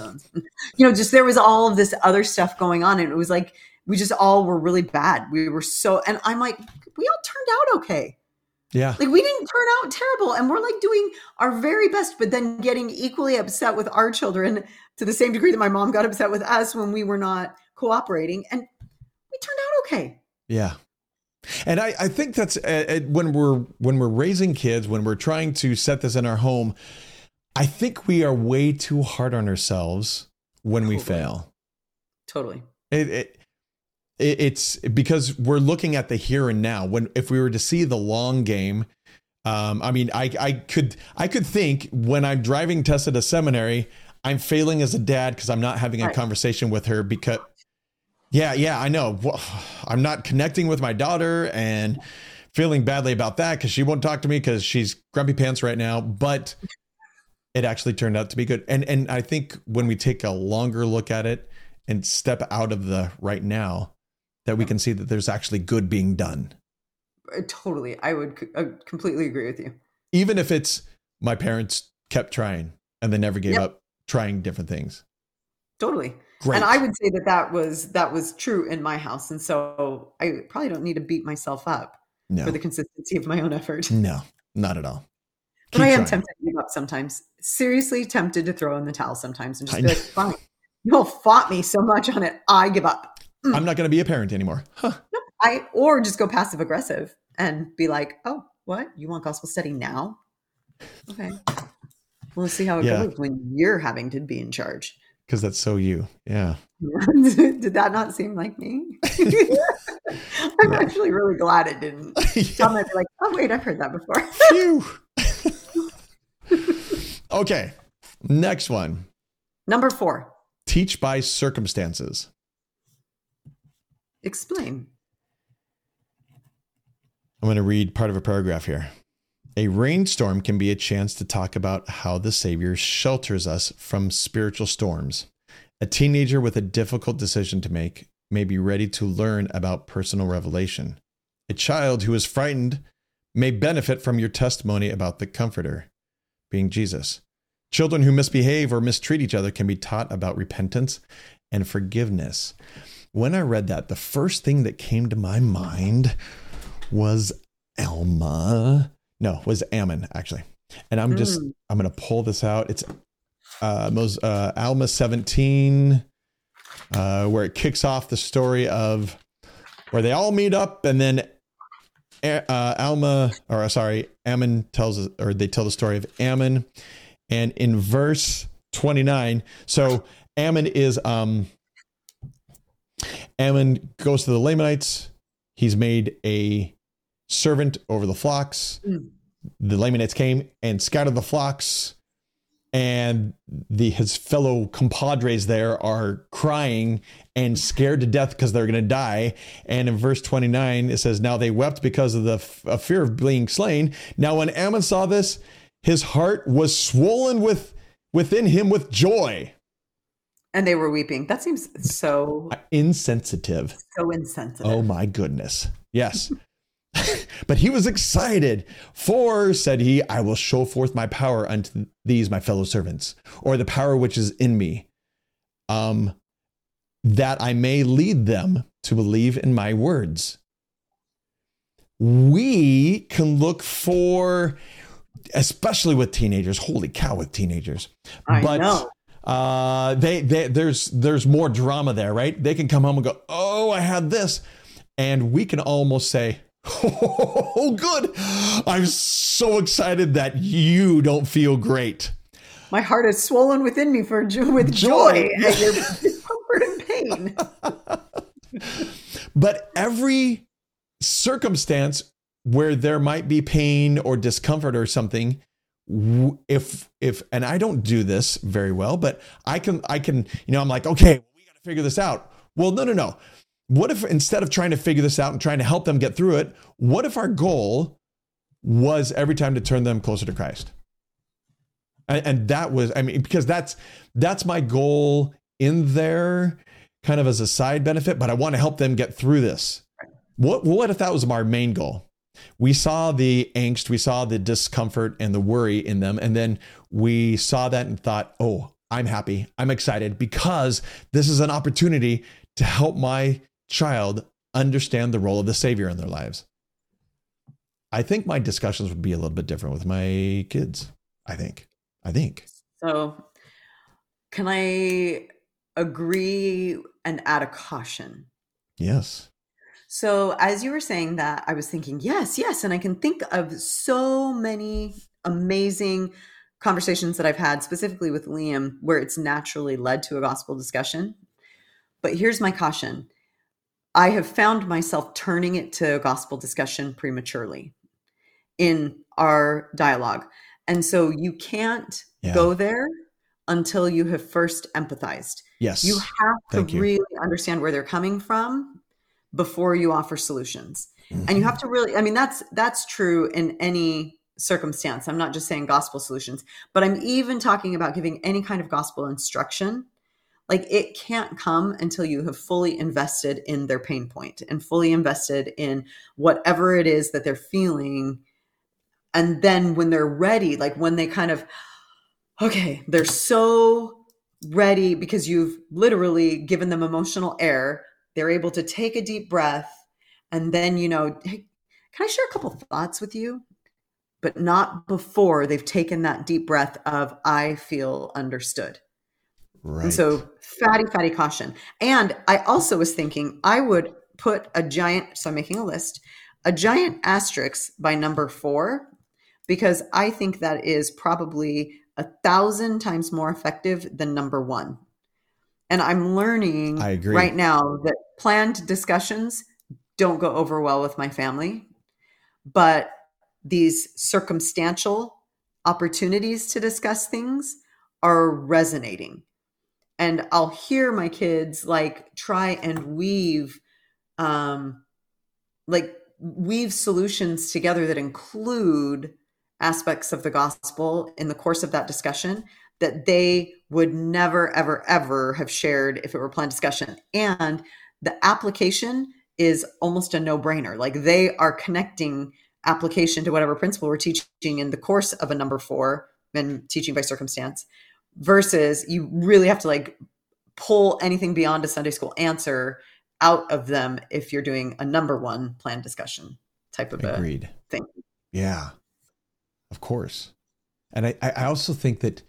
you know, just there was all of this other stuff going on. And it was like, we just all were really bad. We were so, and I'm like, we all turned out okay. Yeah. Like we didn't turn out terrible. And we're like doing our very best, but then getting equally upset with our children to the same degree that my mom got upset with us when we were not cooperating. And we turned out okay. Yeah. And I, I think that's uh, when we're when we're raising kids, when we're trying to set this in our home, I think we are way too hard on ourselves when totally. we fail. Totally. It, it, it it's because we're looking at the here and now. When if we were to see the long game, um, I mean, I I could I could think when I'm driving Tessa to seminary, I'm failing as a dad because I'm not having a right. conversation with her because. Yeah, yeah, I know. Well, I'm not connecting with my daughter and feeling badly about that because she won't talk to me because she's grumpy pants right now. But it actually turned out to be good. And and I think when we take a longer look at it and step out of the right now, that we can see that there's actually good being done. Totally. I would I completely agree with you. Even if it's my parents kept trying and they never gave yep. up trying different things. Totally. Great. And I would say that that was that was true in my house. And so I probably don't need to beat myself up no. for the consistency of my own effort. No, not at all. Keep but I am trying. tempted to give up sometimes. Seriously tempted to throw in the towel sometimes and just be like, fine. You all fought me so much on it. I give up. Mm. I'm not going to be a parent anymore. Huh. No, I or just go passive aggressive and be like, oh, what? You want gospel study now? Okay. Well, let's see how it yeah. goes when you're having to be in charge. Because that's so you. Yeah. Did that not seem like me? I'm yeah. actually really glad it didn't. yeah. Some might be like, oh, wait, I've heard that before. Okay. Next one. Number four. Teach by circumstances. Explain. I'm going to read part of a paragraph here. A rainstorm can be a chance to talk about how the Savior shelters us from spiritual storms. A teenager with a difficult decision to make may be ready to learn about personal revelation. A child who is frightened may benefit from your testimony about the Comforter, being Jesus. Children who misbehave or mistreat each other can be taught about repentance and forgiveness. When I read that, the first thing that came to my mind was Alma. No, it was Ammon, actually. And I'm just, mm. I'm going to pull this out. It's uh, most, uh, Alma seventeen, uh, where it kicks off the story of where they all meet up and then uh, Alma, or sorry, Ammon tells, or they tell the story of Ammon. And in verse twenty-nine, so Ammon is, um, Ammon goes to the Lamanites. He's made a servant over the flocks. Mm. The Lamanites came and scattered the flocks, and the his fellow compadres there are crying and scared to death because they're going to die. And in verse twenty-nine, it says, now they wept because of the f- of fear of being slain. Now when Ammon saw this, his heart was swollen with within him with joy. And they were weeping. That seems so insensitive. So insensitive. Oh my goodness. Yes. But he was excited, for, said he, I will show forth my power unto these, my fellow servants, or the power which is in me, um, that I may lead them to believe in my words. We can look for, especially with teenagers, holy cow, with teenagers. I but, know. Uh, they, they, there's, there's more drama there, right? They can come home and go, oh, I had this. And we can almost say, oh, good. I'm so excited that you don't feel great. My heart is swollen within me for with joy, joy at your discomfort and pain. But every circumstance where there might be pain or discomfort or something, if if and I don't do this very well, but I can I can you know I'm like, okay, we got to figure this out. Well, no, no, no. What if instead of trying to figure this out and trying to help them get through it, what if our goal was every time to turn them closer to Christ? And, and that was, I mean, because that's that's my goal in there, kind of as a side benefit, but I want to help them get through this. What what if that was our main goal? We saw the angst, we saw the discomfort and the worry in them. And then we saw that and thought, oh, I'm happy. I'm excited because this is an opportunity to help my child understand the role of the Savior in their lives. I think my discussions would be a little bit different with my kids. I think, I think. So can I agree and add a caution? Yes. So as you were saying that, I was thinking, yes, yes. And I can think of so many amazing conversations that I've had specifically with Liam where it's naturally led to a gospel discussion. But here's my caution. I have found myself turning it to a gospel discussion prematurely in our dialogue. And so you can't yeah. go there until you have first empathized. Yes. You have to Thank you. really understand where they're coming from before you offer solutions. Mm-hmm. And you have to really, I mean, that's, that's true in any circumstance. I'm not just saying gospel solutions, but I'm even talking about giving any kind of gospel instruction. Like it can't come until you have fully invested in their pain point and fully invested in whatever it is that they're feeling. And then when they're ready, like when they kind of, okay, they're so ready because you've literally given them emotional air. They're able to take a deep breath and then, you know, hey, can I share a couple of thoughts with you? But not before they've taken that deep breath of, I feel understood. Right. And so fatty, fatty caution. And I also was thinking I would put a giant, so I'm making a list, a giant asterisk by number four, because I think that is probably a thousand times more effective than number one. And I'm learning I agree. right now that planned discussions don't go over well with my family, but these circumstantial opportunities to discuss things are resonating. And I'll hear my kids like try and weave, um, like weave solutions together that include aspects of the gospel in the course of that discussion that they would never, ever, ever have shared if it were planned discussion. And the application is almost a no-brainer. Like they are connecting application to whatever principle we're teaching in the course of a number four and teaching by circumstance, versus you really have to like pull anything beyond a Sunday school answer out of them if you're doing a number one planned discussion type of Agreed. a thing. Yeah, of course. And I, I also think that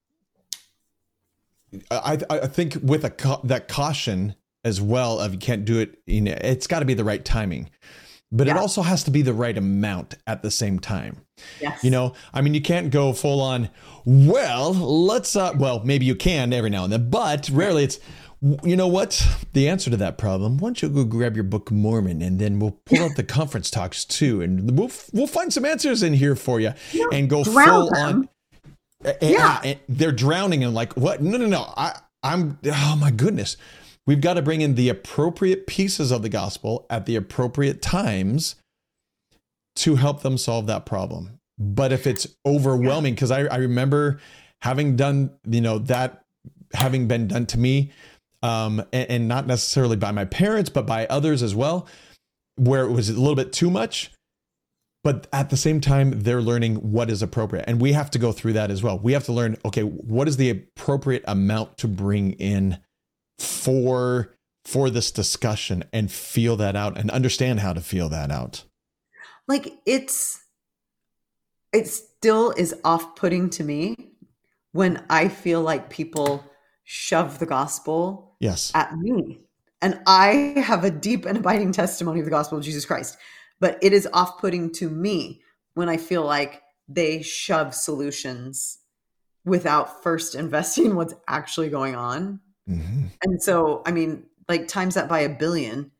I, I think with a that caution as well of you can't do it, you know, it's got to be the right timing, but yeah. it also has to be the right amount at the same time. Yes. You know, I mean, you can't go full on, well, let's, uh, well, maybe you can every now and then, but rarely it's, you know what, the answer to that problem, why don't you go grab your Book of Mormon and then we'll pull up the conference talks too. And we'll, we'll find some answers in here for you yeah. and go full them. on. Yeah. And they're drowning in like, what? No, no, no. I, I'm, oh my goodness. We've got to bring in the appropriate pieces of the gospel at the appropriate times to help them solve that problem. But if it's overwhelming, because I, I remember having done, you know, that having been done to me, um, and, and not necessarily by my parents, but by others as well, where it was a little bit too much. But at the same time, they're learning what is appropriate. And we have to go through that as well. We have to learn, okay, what is the appropriate amount to bring in for for this discussion and feel that out and understand how to feel that out. Like it's it still is off-putting to me when I feel like people shove the gospel yes. at me. And I have a deep and abiding testimony of the gospel of Jesus Christ. But it is off-putting to me when I feel like they shove solutions without first investing what's actually going on. Mm-hmm. And so, I mean, like times that by a billion,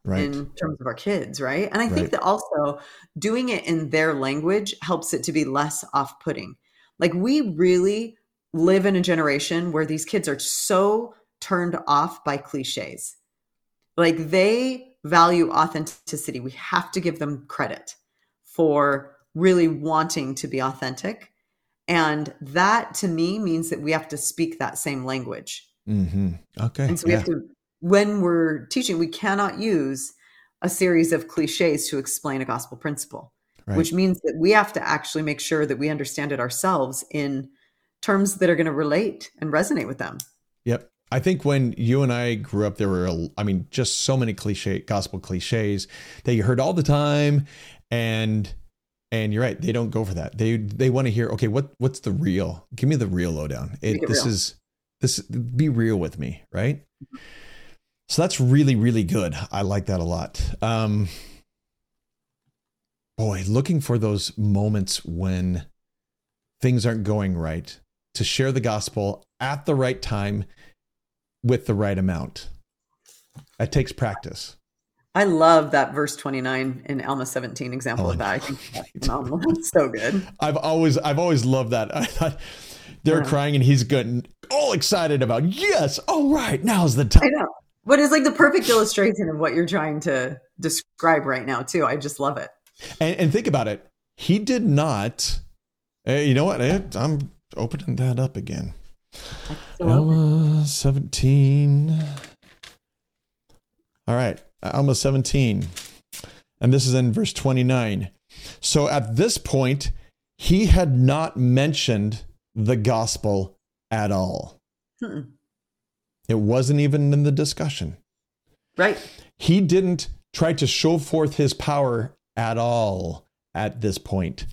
right. in terms of our kids, right? And I Right. think that also doing it in their language helps it to be less off-putting. Like we really live in a generation where these kids are so turned off by cliches. Like they value authenticity. We have to give them credit for really wanting to be authentic. And that to me means that we have to speak that same language. Mm-hmm. Okay. And so we yeah. have to, when we're teaching, we cannot use a series of cliches to explain a gospel principle, Right. which means that we have to actually make sure that we understand it ourselves in terms that are going to relate and resonate with them. Yep. I think when you and I grew up, there were, I mean, just so many cliche gospel cliches that you heard all the time. And, and you're right. They don't go for that. They, they want to hear, okay, what, what's the real, give me the real lowdown. It, it this real. is, this, be real with me. Right. So that's really, really good. I like that a lot. Um, boy, looking for those moments when things aren't going right, to share the gospel at the right time with the right amount. It takes practice. I love that verse twenty-nine in Alma seventeen example Oh, of that. I think that's phenomenal. That's so good. I've always, I've always loved that. I thought they're Yeah. crying and he's getting all excited about, yes, all right, now's the time. I know. But it's like the perfect illustration of what you're trying to describe right now, too. I just love it. And, and think about it. He did not, uh, you know what? I, I'm opening that up again. Alma seventeen. All right. Alma seventeen. And this is in verse twenty-nine. So at this point, he had not mentioned the gospel at all. Hmm. It wasn't even in the discussion. Right. He didn't try to show forth his power at all at this point.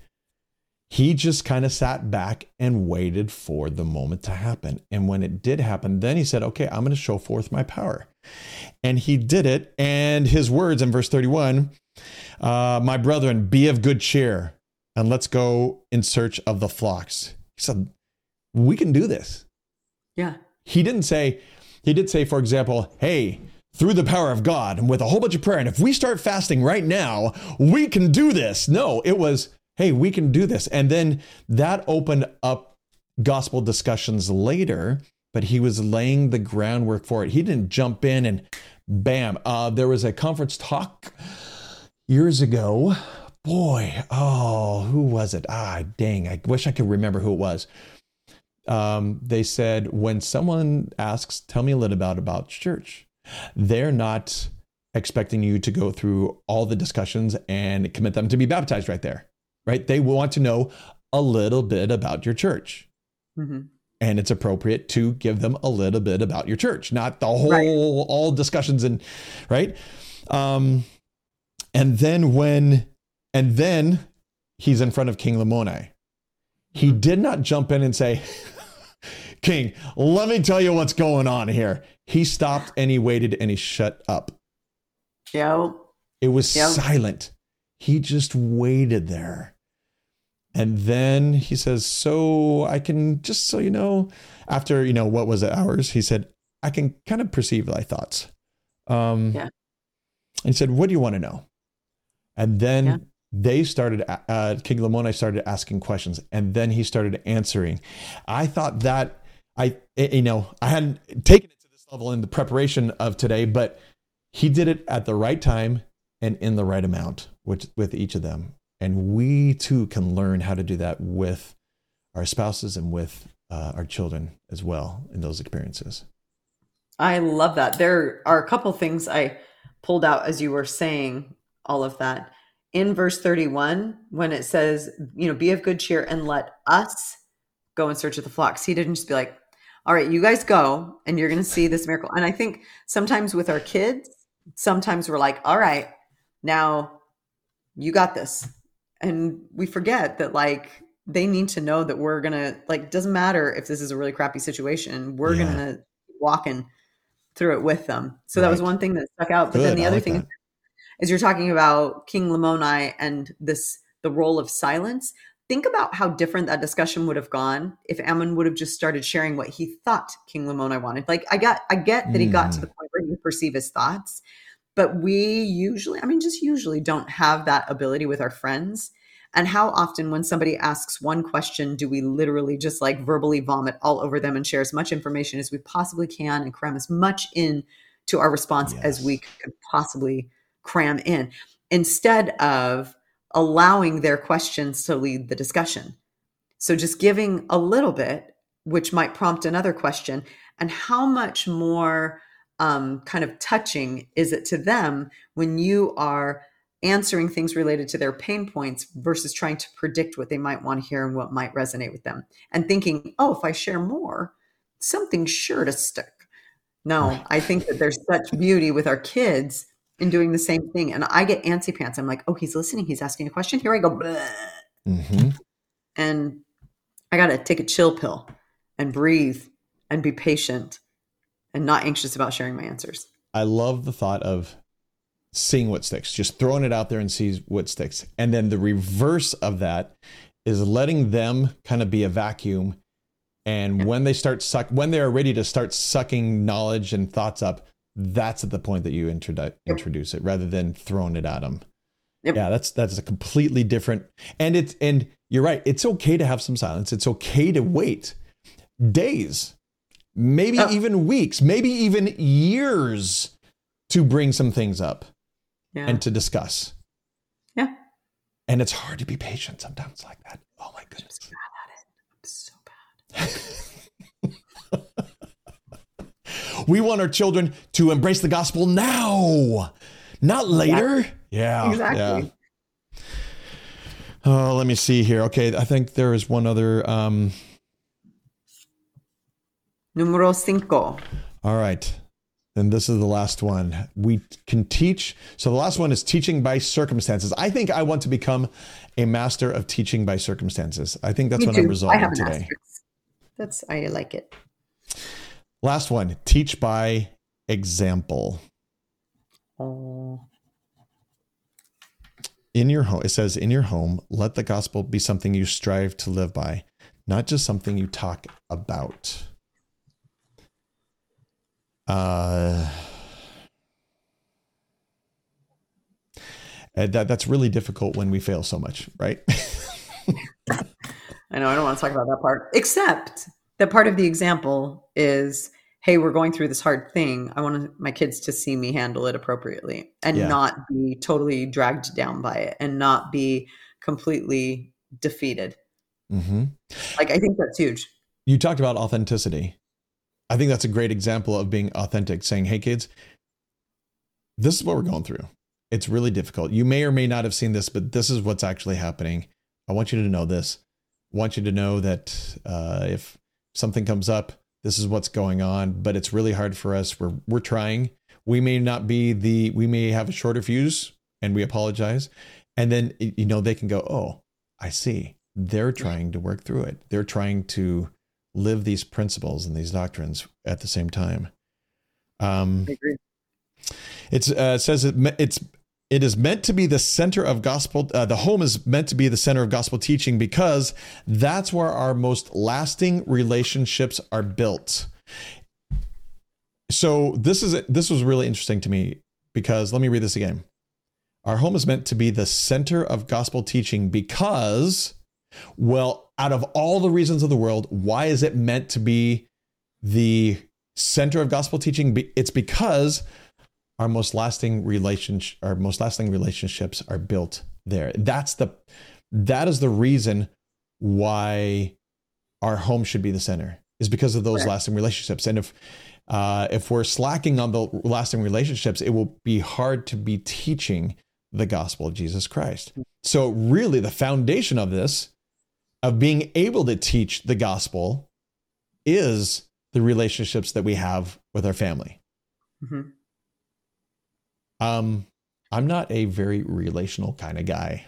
He just kind of sat back and waited for the moment to happen. And when it did happen, then he said, okay, I'm going to show forth my power. And he did it. And his words in verse thirty-one, uh, my brethren, be of good cheer and let's go in search of the flocks. He said, we can do this. Yeah. He didn't say, he did say, for example, hey, through the power of God and with a whole bunch of prayer, and if we start fasting right now, we can do this. No, it was, hey, we can do this. And then that opened up gospel discussions later, but he was laying the groundwork for it. He didn't jump in and bam. Uh, there was a conference talk years ago. Boy, oh, who was it? Ah, dang, I wish I could remember who it was. Um, they said, when someone asks, tell me a little bit about church, they're not expecting you to go through all the discussions and commit them to be baptized right there, right? They want to know a little bit about your church. Mm-hmm. And it's appropriate to give them a little bit about your church, not the whole, Right. all discussions and right. Um, and then when, and then he's in front of King Lamoni. He Mm-hmm. did not jump in and say, King, let me tell you what's going on here. He stopped and he waited and he shut up. Yeah. It was Yep. silent. He just waited there. And then he says, so I can, just so you know, after, you know, what was it, hours? He said, I can kind of perceive thy thoughts. Um, Yeah. And he said, what do you want to know? And then Yeah. they started, uh, King Lamoni started asking questions, and then he started answering. I thought that I, you know, I hadn't taken it to this level in the preparation of today, but he did it at the right time and in the right amount with, with each of them. And we too can learn how to do that with our spouses and with uh, our children as well in those experiences. I love that. There are a couple things I pulled out as you were saying all of that. In verse thirty-one, when it says, you know, be of good cheer and let us go in search of the flocks, he didn't just be like, all right, you guys go and you're going to see this miracle. And I think sometimes with our kids, sometimes we're like, all right, now you got this. And we forget that like they need to know that we're going to, like, doesn't matter if this is a really crappy situation, we're Yeah. going to keep walking through it with them. So that was Right. one thing that stuck out. But Good, then the I other like thing that. is you're talking about King Lamoni and this, the role of silence. Think about how different that discussion would have gone if Ammon would have just started sharing what he thought King Lamoni wanted. Like I got, I get that he got to Mm. the point where he could perceive his thoughts, but we usually, I mean, just usually don't have that ability with our friends. And how often when somebody asks one question, do we literally just like verbally vomit all over them and share as much information as we possibly can and cram as much in to our response Yes. as we could possibly cram in, instead of allowing their questions to lead the discussion. So just giving a little bit, which might prompt another question. And how much more um, kind of touching is it to them when you are answering things related to their pain points versus trying to predict what they might want to hear and what might resonate with them, and thinking, oh, if I share more, something's sure to stick. No, Right. I think that there's such beauty with our kids in doing the same thing. And I get antsy pants. I'm like, oh, he's listening. He's asking a question. Here I go. Mm-hmm. And I got to take a chill pill and breathe and be patient and not anxious about sharing my answers. I love the thought of seeing what sticks, just throwing it out there and see what sticks. And then the reverse of that is letting them kind of be a vacuum. And Yeah. when they start suck, when they are ready to start sucking knowledge and thoughts up, that's at the point that you introdu- introduce it rather than throwing it at them. Yep. Yeah, that's that's a completely different. And it's and you're right. It's okay to have some silence. It's okay to wait days, maybe Oh. even weeks, maybe even years to bring some things up Yeah. and to discuss. Yeah. And it's hard to be patient sometimes like that. Oh my goodness. I'm so bad. We want our children to embrace the gospel now, not later. Yeah. Exactly. Yeah. Oh, let me see here. Okay. I think there is one other. Um, Numero cinco. all right. And this is the last one. We can teach. So the last one is teaching by circumstances. I think I want to become a master of teaching by circumstances. I think that's Me what too. I'm I resolving have an today. asterisk. That's, I like it. Last one, teach by example. Oh. In your home, it says in your home, let the gospel be something you strive to live by, not just something you talk about. Uh, and that, that's really difficult when we fail so much, right? I know, I don't want to talk about that part, except that part of the example is, hey, we're going through this hard thing. I want my kids to see me handle it appropriately and Yeah. not be totally dragged down by it and not be completely defeated. Mm-hmm. Like, I think that's huge. You talked about authenticity. I think that's a great example of being authentic, saying, hey, kids, this is what we're going through. It's really difficult. You may or may not have seen this, but this is what's actually happening. I want you to know this. I want you to know that uh, if something comes up, this is what's going on, but it's really hard for us. We're we're trying. We may not be the, we may have a shorter fuse, and we apologize. And then, you know, they can go, oh, I see. They're trying to work through it. They're trying to live these principles and these doctrines at the same time. Um, I agree. it's uh, it says it, it's it is meant to be the center of gospel. Uh, the home is meant to be the center of gospel teaching because that's where our most lasting relationships are built. So this is this was really interesting to me because let me read this again. Our home is meant to be the center of gospel teaching because, well, out of all the reasons of the world, why is it meant to be the center of gospel teaching? It's because our most lasting relationship, our most lasting relationships are built there. That's the, that is the reason why our home should be the center, is because of those Right. lasting relationships. And if, uh, if we're slacking on the lasting relationships, it will be hard to be teaching the gospel of Jesus Christ. So really the foundation of this, of being able to teach the gospel, is the relationships that we have with our family. Mm-hmm. Um, I'm not a very relational kind of guy.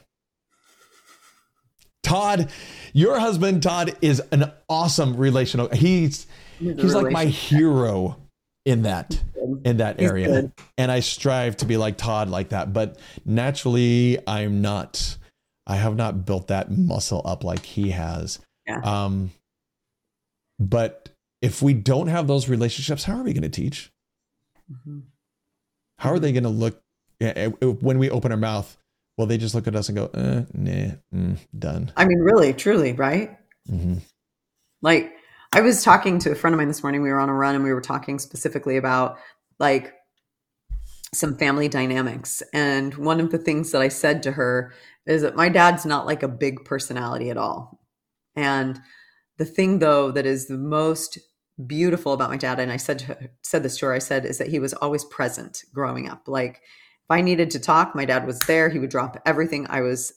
Todd, your husband, Todd, is an awesome relational. He's He's a he's like my relationship. hero in that in that He's area. good. And I strive to be like Todd like that, but naturally I'm not. I have not built that muscle up like he has. Yeah. Um, but if we don't have those relationships, how are we going to teach? Mm-hmm. How are they going to look when we open our mouth? Well, they just look at us and go, uh, nah, mm, done. I mean, really, truly, right? Mm-hmm. Like, I was talking to a friend of mine this morning. We were on a run and we were talking specifically about like some family dynamics. And one of the things that I said to her is that my dad's not like a big personality at all. And the thing, though, that is the most beautiful about my dad, and I said to her, said this to her, I said, is that he was always present growing up. Like, if I needed to talk, my dad was there. He would drop everything. I was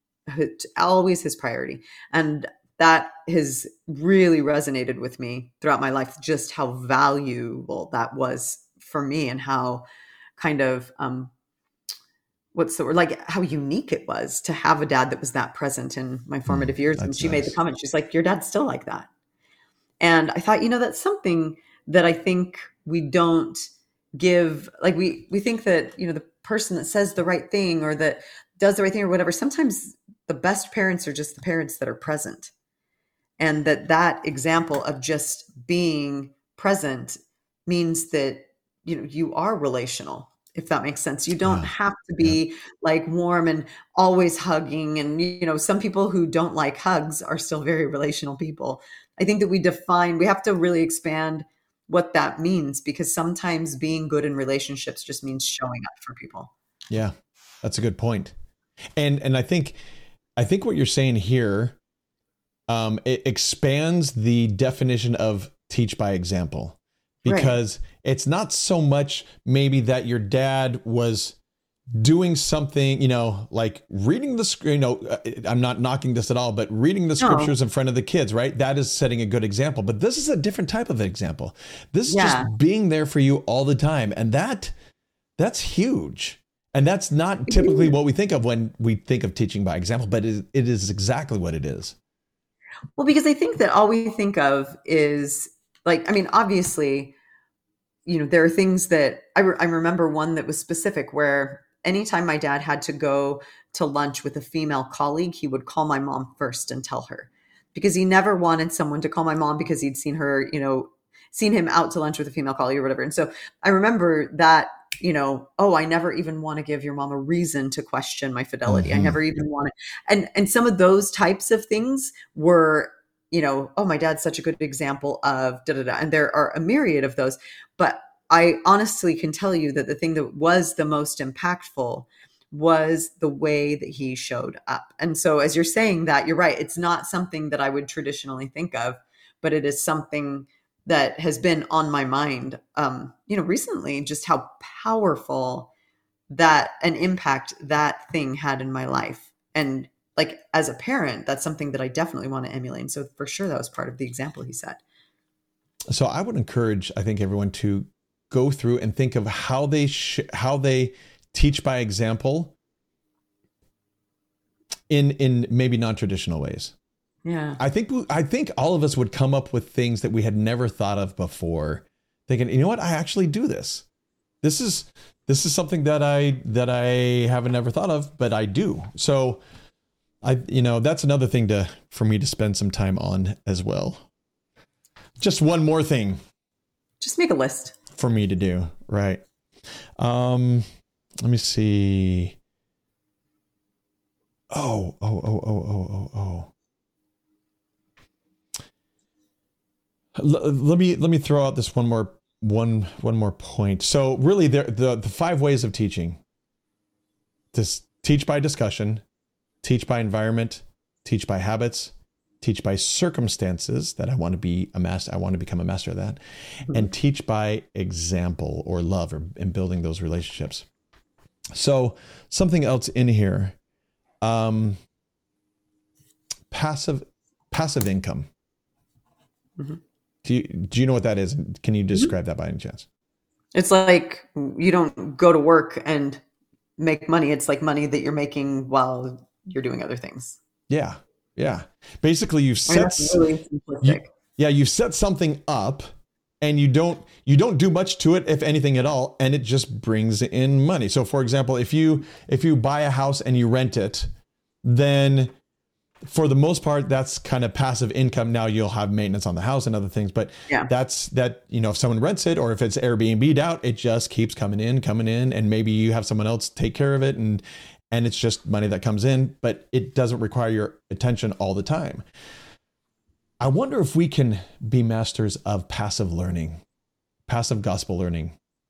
always his priority. And that has really resonated with me throughout my life, just how valuable that was for me and how kind of, um, what's the word, like how unique it was to have a dad that was that present in my formative years. And she nice. made the comment, she's like, your dad's still like that. And I thought, you know, that's something that I think we don't give, like we, we think that, you know, the person that says the right thing or that does the right thing or whatever, sometimes the best parents are just the parents that are present. And that that example of just being present means that, you know, you are relational, if that makes sense. You don't yeah. have to be yeah. like warm and always hugging. And, you know, some people who don't like hugs are still very relational people. I think that we define, we have to really expand what that means, because sometimes being good in relationships just means showing up for people. Yeah, that's a good point. And, and I think, I think what you're saying here, um, it expands the definition of teach by example, because right. it's not so much maybe that your dad was doing something, you know, like reading the script, you know, I'm not knocking this at all, but reading the scriptures no. in front of the kids, right? That is setting a good example, but this is a different type of example. This is yeah. just being there for you all the time. And that, that's huge. And that's not typically what we think of when we think of teaching by example, but it, it is exactly what it is. Well, because I think that all we think of is like, I mean, obviously, you know, there are things that I, re- I remember one that was specific where anytime my dad had to go to lunch with a female colleague, he would call my mom first and tell her, because he never wanted someone to call my mom because he'd seen her, you know, seen him out to lunch with a female colleague or whatever. And so I remember that, you know, oh, I never even want to give your mom a reason to question my fidelity. Mm-hmm. I never even want to. And, and some of those types of things were, you know, oh, my dad's such a good example of da da da. And there are a myriad of those. But I honestly can tell you that the thing that was the most impactful was the way that he showed up. And so as you're saying that, you're right. It's not something that I would traditionally think of, but it is something that has been on my mind, um, you know, recently, just how powerful that an impact that thing had in my life. And like, as a parent, that's something that I definitely want to emulate. And so for sure, that was part of the example he set. So I would encourage, I think, everyone to go through and think of how they, sh- how they teach by example in, in maybe non-traditional ways. Yeah. I think, I think all of us would come up with things that we had never thought of before, thinking, you know what, I actually do this. This is, this is something that I, that I haven't never thought of, but I do. So I, you know, that's another thing to, for me to spend some time on as well. Just one more thing. Just make a list for me to do. Right. Um, let me see. Oh, oh, oh, oh, oh, oh, oh. L- let me let me throw out this one more one one more point. So really, there the the five ways of teaching. This teach by discussion, teach by environment, teach by habits, teach by circumstances that I want to be a master. I want to become a master of that, mm-hmm. and teach by example or love, or in building those relationships. So something else in here, um, passive passive income. Mm-hmm. Do you, do you know what that is? Can you describe mm-hmm. that by any chance? It's like you don't go to work and make money. It's like money that you're making while you're doing other things. Yeah. Yeah. Basically you've set, I mean, really you, yeah, you've set something up and you don't, you don't do much to it, if anything at all. And it just brings in money. So for example, if you, if you buy a house and you rent it, then for the most part, that's kind of passive income. Now you'll have maintenance on the house and other things, but Yeah. that's that, you know, if someone rents it or if it's Airbnb'd out, it just keeps coming in, coming in, and maybe you have someone else take care of it, and and it's just money that comes in, but it doesn't require your attention all the time. I wonder if we can be masters of passive learning, passive gospel learning.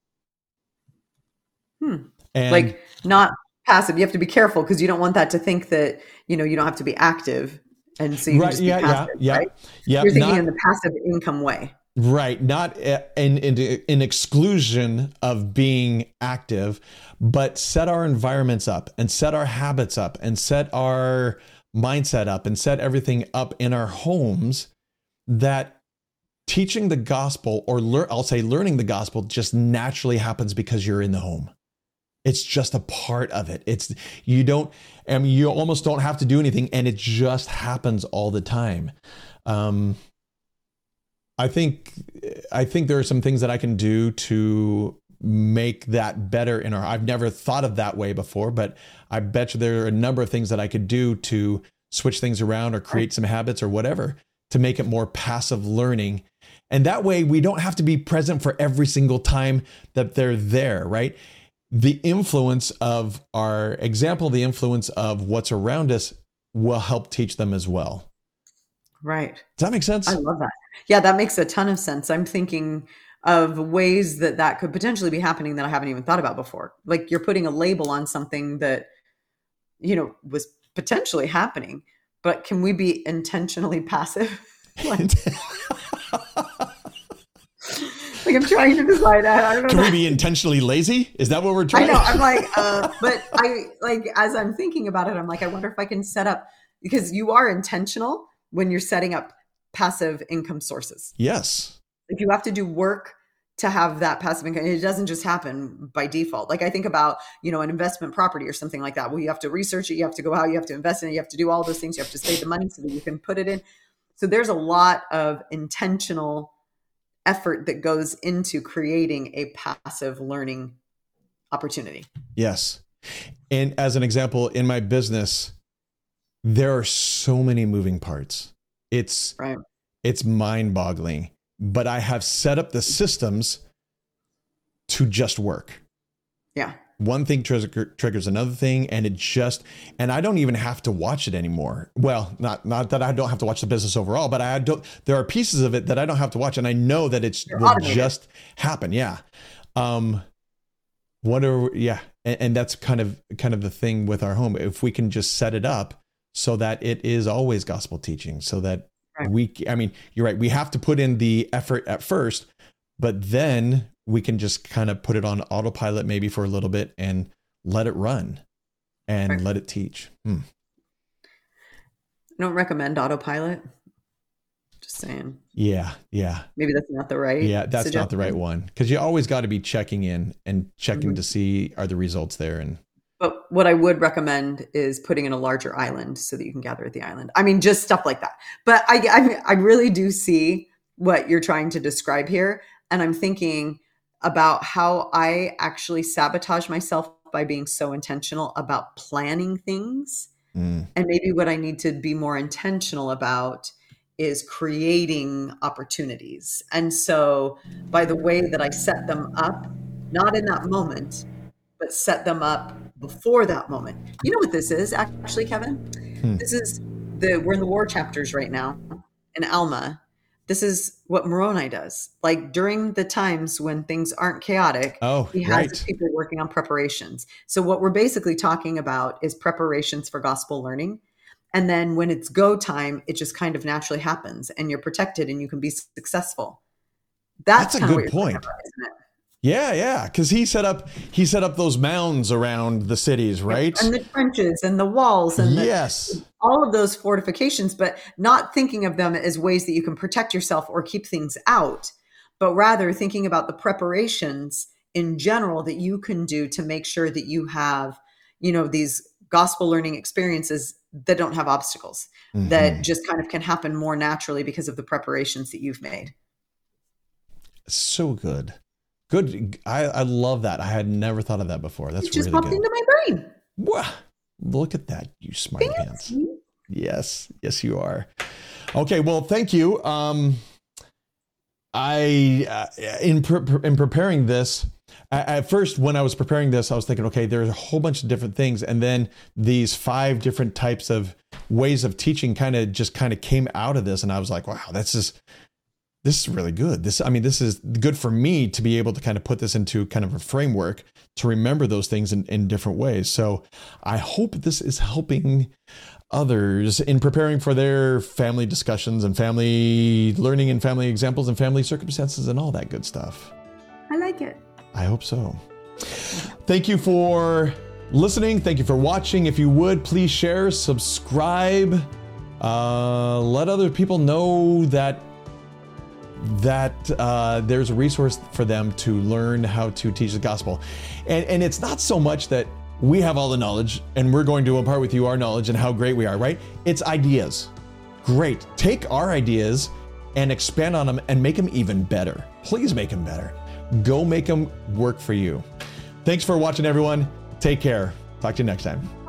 Hmm. And Like not passive. You have to be careful because you don't want that to think that, you know, you don't have to be active. And so you can right, just yeah, be passive, yeah, right? yeah, You're thinking not, in the passive income way. right, not in, in in exclusion of being active, but set our environments up and set our habits up and set our mindset up and set everything up in our homes that teaching the gospel, or lear, I'll say learning the gospel, just naturally happens because you're in the home. It's just a part of it. It's, you don't, I mean, you almost don't have to do anything, and it just happens all the time. Um, I think, I think there are some things that I can do to make that better in our, I've never thought of that way before, but I bet you there are a number of things that I could do to switch things around or create some habits or whatever to make it more passive learning. And that way we don't have to be present for every single time that they're there, right? The influence of our example, the influence of what's around us will help teach them as well. Right. Does that make sense? I love that. Yeah, that makes a ton of sense. I'm thinking of ways that that could potentially be happening that I haven't even thought about before. Like you're putting a label on something that, you know, was potentially happening, but can we be intentionally passive? like, like I'm trying to decide. I, I don't know. Can that. we be intentionally lazy? Is that what we're trying? I know. I'm like, uh, but I like as I'm thinking about it, I'm like, I wonder if I can set up, because you are intentional when you're setting up passive income sources. Yes. Like you have to do work to have that passive income. It doesn't just happen by default. Like I think about, you know, an investment property or something like that. Well, you have to research it. You have to go out, you have to invest in it. You have to do all those things. You have to save the money so that you can put it in. So there's a lot of intentional effort that goes into creating a passive learning opportunity. Yes. And as an example, in my business, there are so many moving parts. It's, right. It's mind-boggling, but I have set up the systems to just work. Yeah. One thing trigger, triggers another thing, and it just, and I don't even have to watch it anymore. Well, not not that I don't have to watch the business overall, but I don't, there are pieces of it that I don't have to watch, and I know that it's will just happen. Yeah. Um, what are, yeah. And, and that's kind of, kind of the thing with our home. If we can just set it up so that it is always gospel teaching, so that right. we, I mean, you're right. We have to put in the effort at first, but then we can just kind of put it on autopilot maybe for a little bit and let it run and right. let it teach. Hmm. I don't recommend autopilot. Just saying. Yeah. Yeah. Maybe that's not the right. Yeah. That's suggestion. not the right one. Cause you always got to be checking in and checking mm-hmm. to see, are the results there? And, but what I would recommend is putting in a larger island so that you can gather at the island. I mean, just stuff like that. But I, I, I really do see what you're trying to describe here. And I'm thinking about how I actually sabotage myself by being so intentional about planning things. Mm. And maybe what I need to be more intentional about is creating opportunities. And so by the way that I set them up, not in that moment, but set them up before that moment. You know what this is actually, Kevin? Hmm. This is the, we're in the war chapters right now in Alma. This is what Moroni does. Like during the times when things aren't chaotic, oh, he has right. his people working on preparations. So what we're basically talking about is preparations for gospel learning. And then when it's go time, it just kind of naturally happens and you're protected and you can be successful. That's, That's a good point. About, isn't it? Yeah, yeah, because he set up he set up those mounds around the cities, right? And the trenches and the walls and the, yes, all of those fortifications, but not thinking of them as ways that you can protect yourself or keep things out, but rather thinking about the preparations in general that you can do to make sure that you have, you know, these gospel learning experiences that don't have obstacles, mm-hmm. that just kind of can happen more naturally because of the preparations that you've made. So good. Good. I, I love that. I had never thought of that before. That's it just really popped good. into my brain. Wow. Look at that, you smart pants. Yes. Yes, you are. Okay. Well, thank you. Um, I, uh, in, pre- in preparing this, at first, when I was preparing this, I was thinking, okay, there's a whole bunch of different things. And then these five different types of ways of teaching kind of just kind of came out of this. And I was like, wow, that's just, this is really good. This, I mean, this is good for me to be able to kind of put this into kind of a framework to remember those things in, in different ways. So I hope this is helping others in preparing for their family discussions and family learning and family examples and family circumstances and all that good stuff. I like it. I hope so. Thank you for listening. Thank you for watching. If you would, please share, subscribe, uh, let other people know that that uh, there's a resource for them to learn how to teach the gospel. And, and it's not so much that we have all the knowledge and we're going to impart with you our knowledge and how great we are, right? It's ideas. Great. Take our ideas and expand on them and make them even better. Please make them better. Go make them work for you. Thanks for watching, everyone. Take care. Talk to you next time.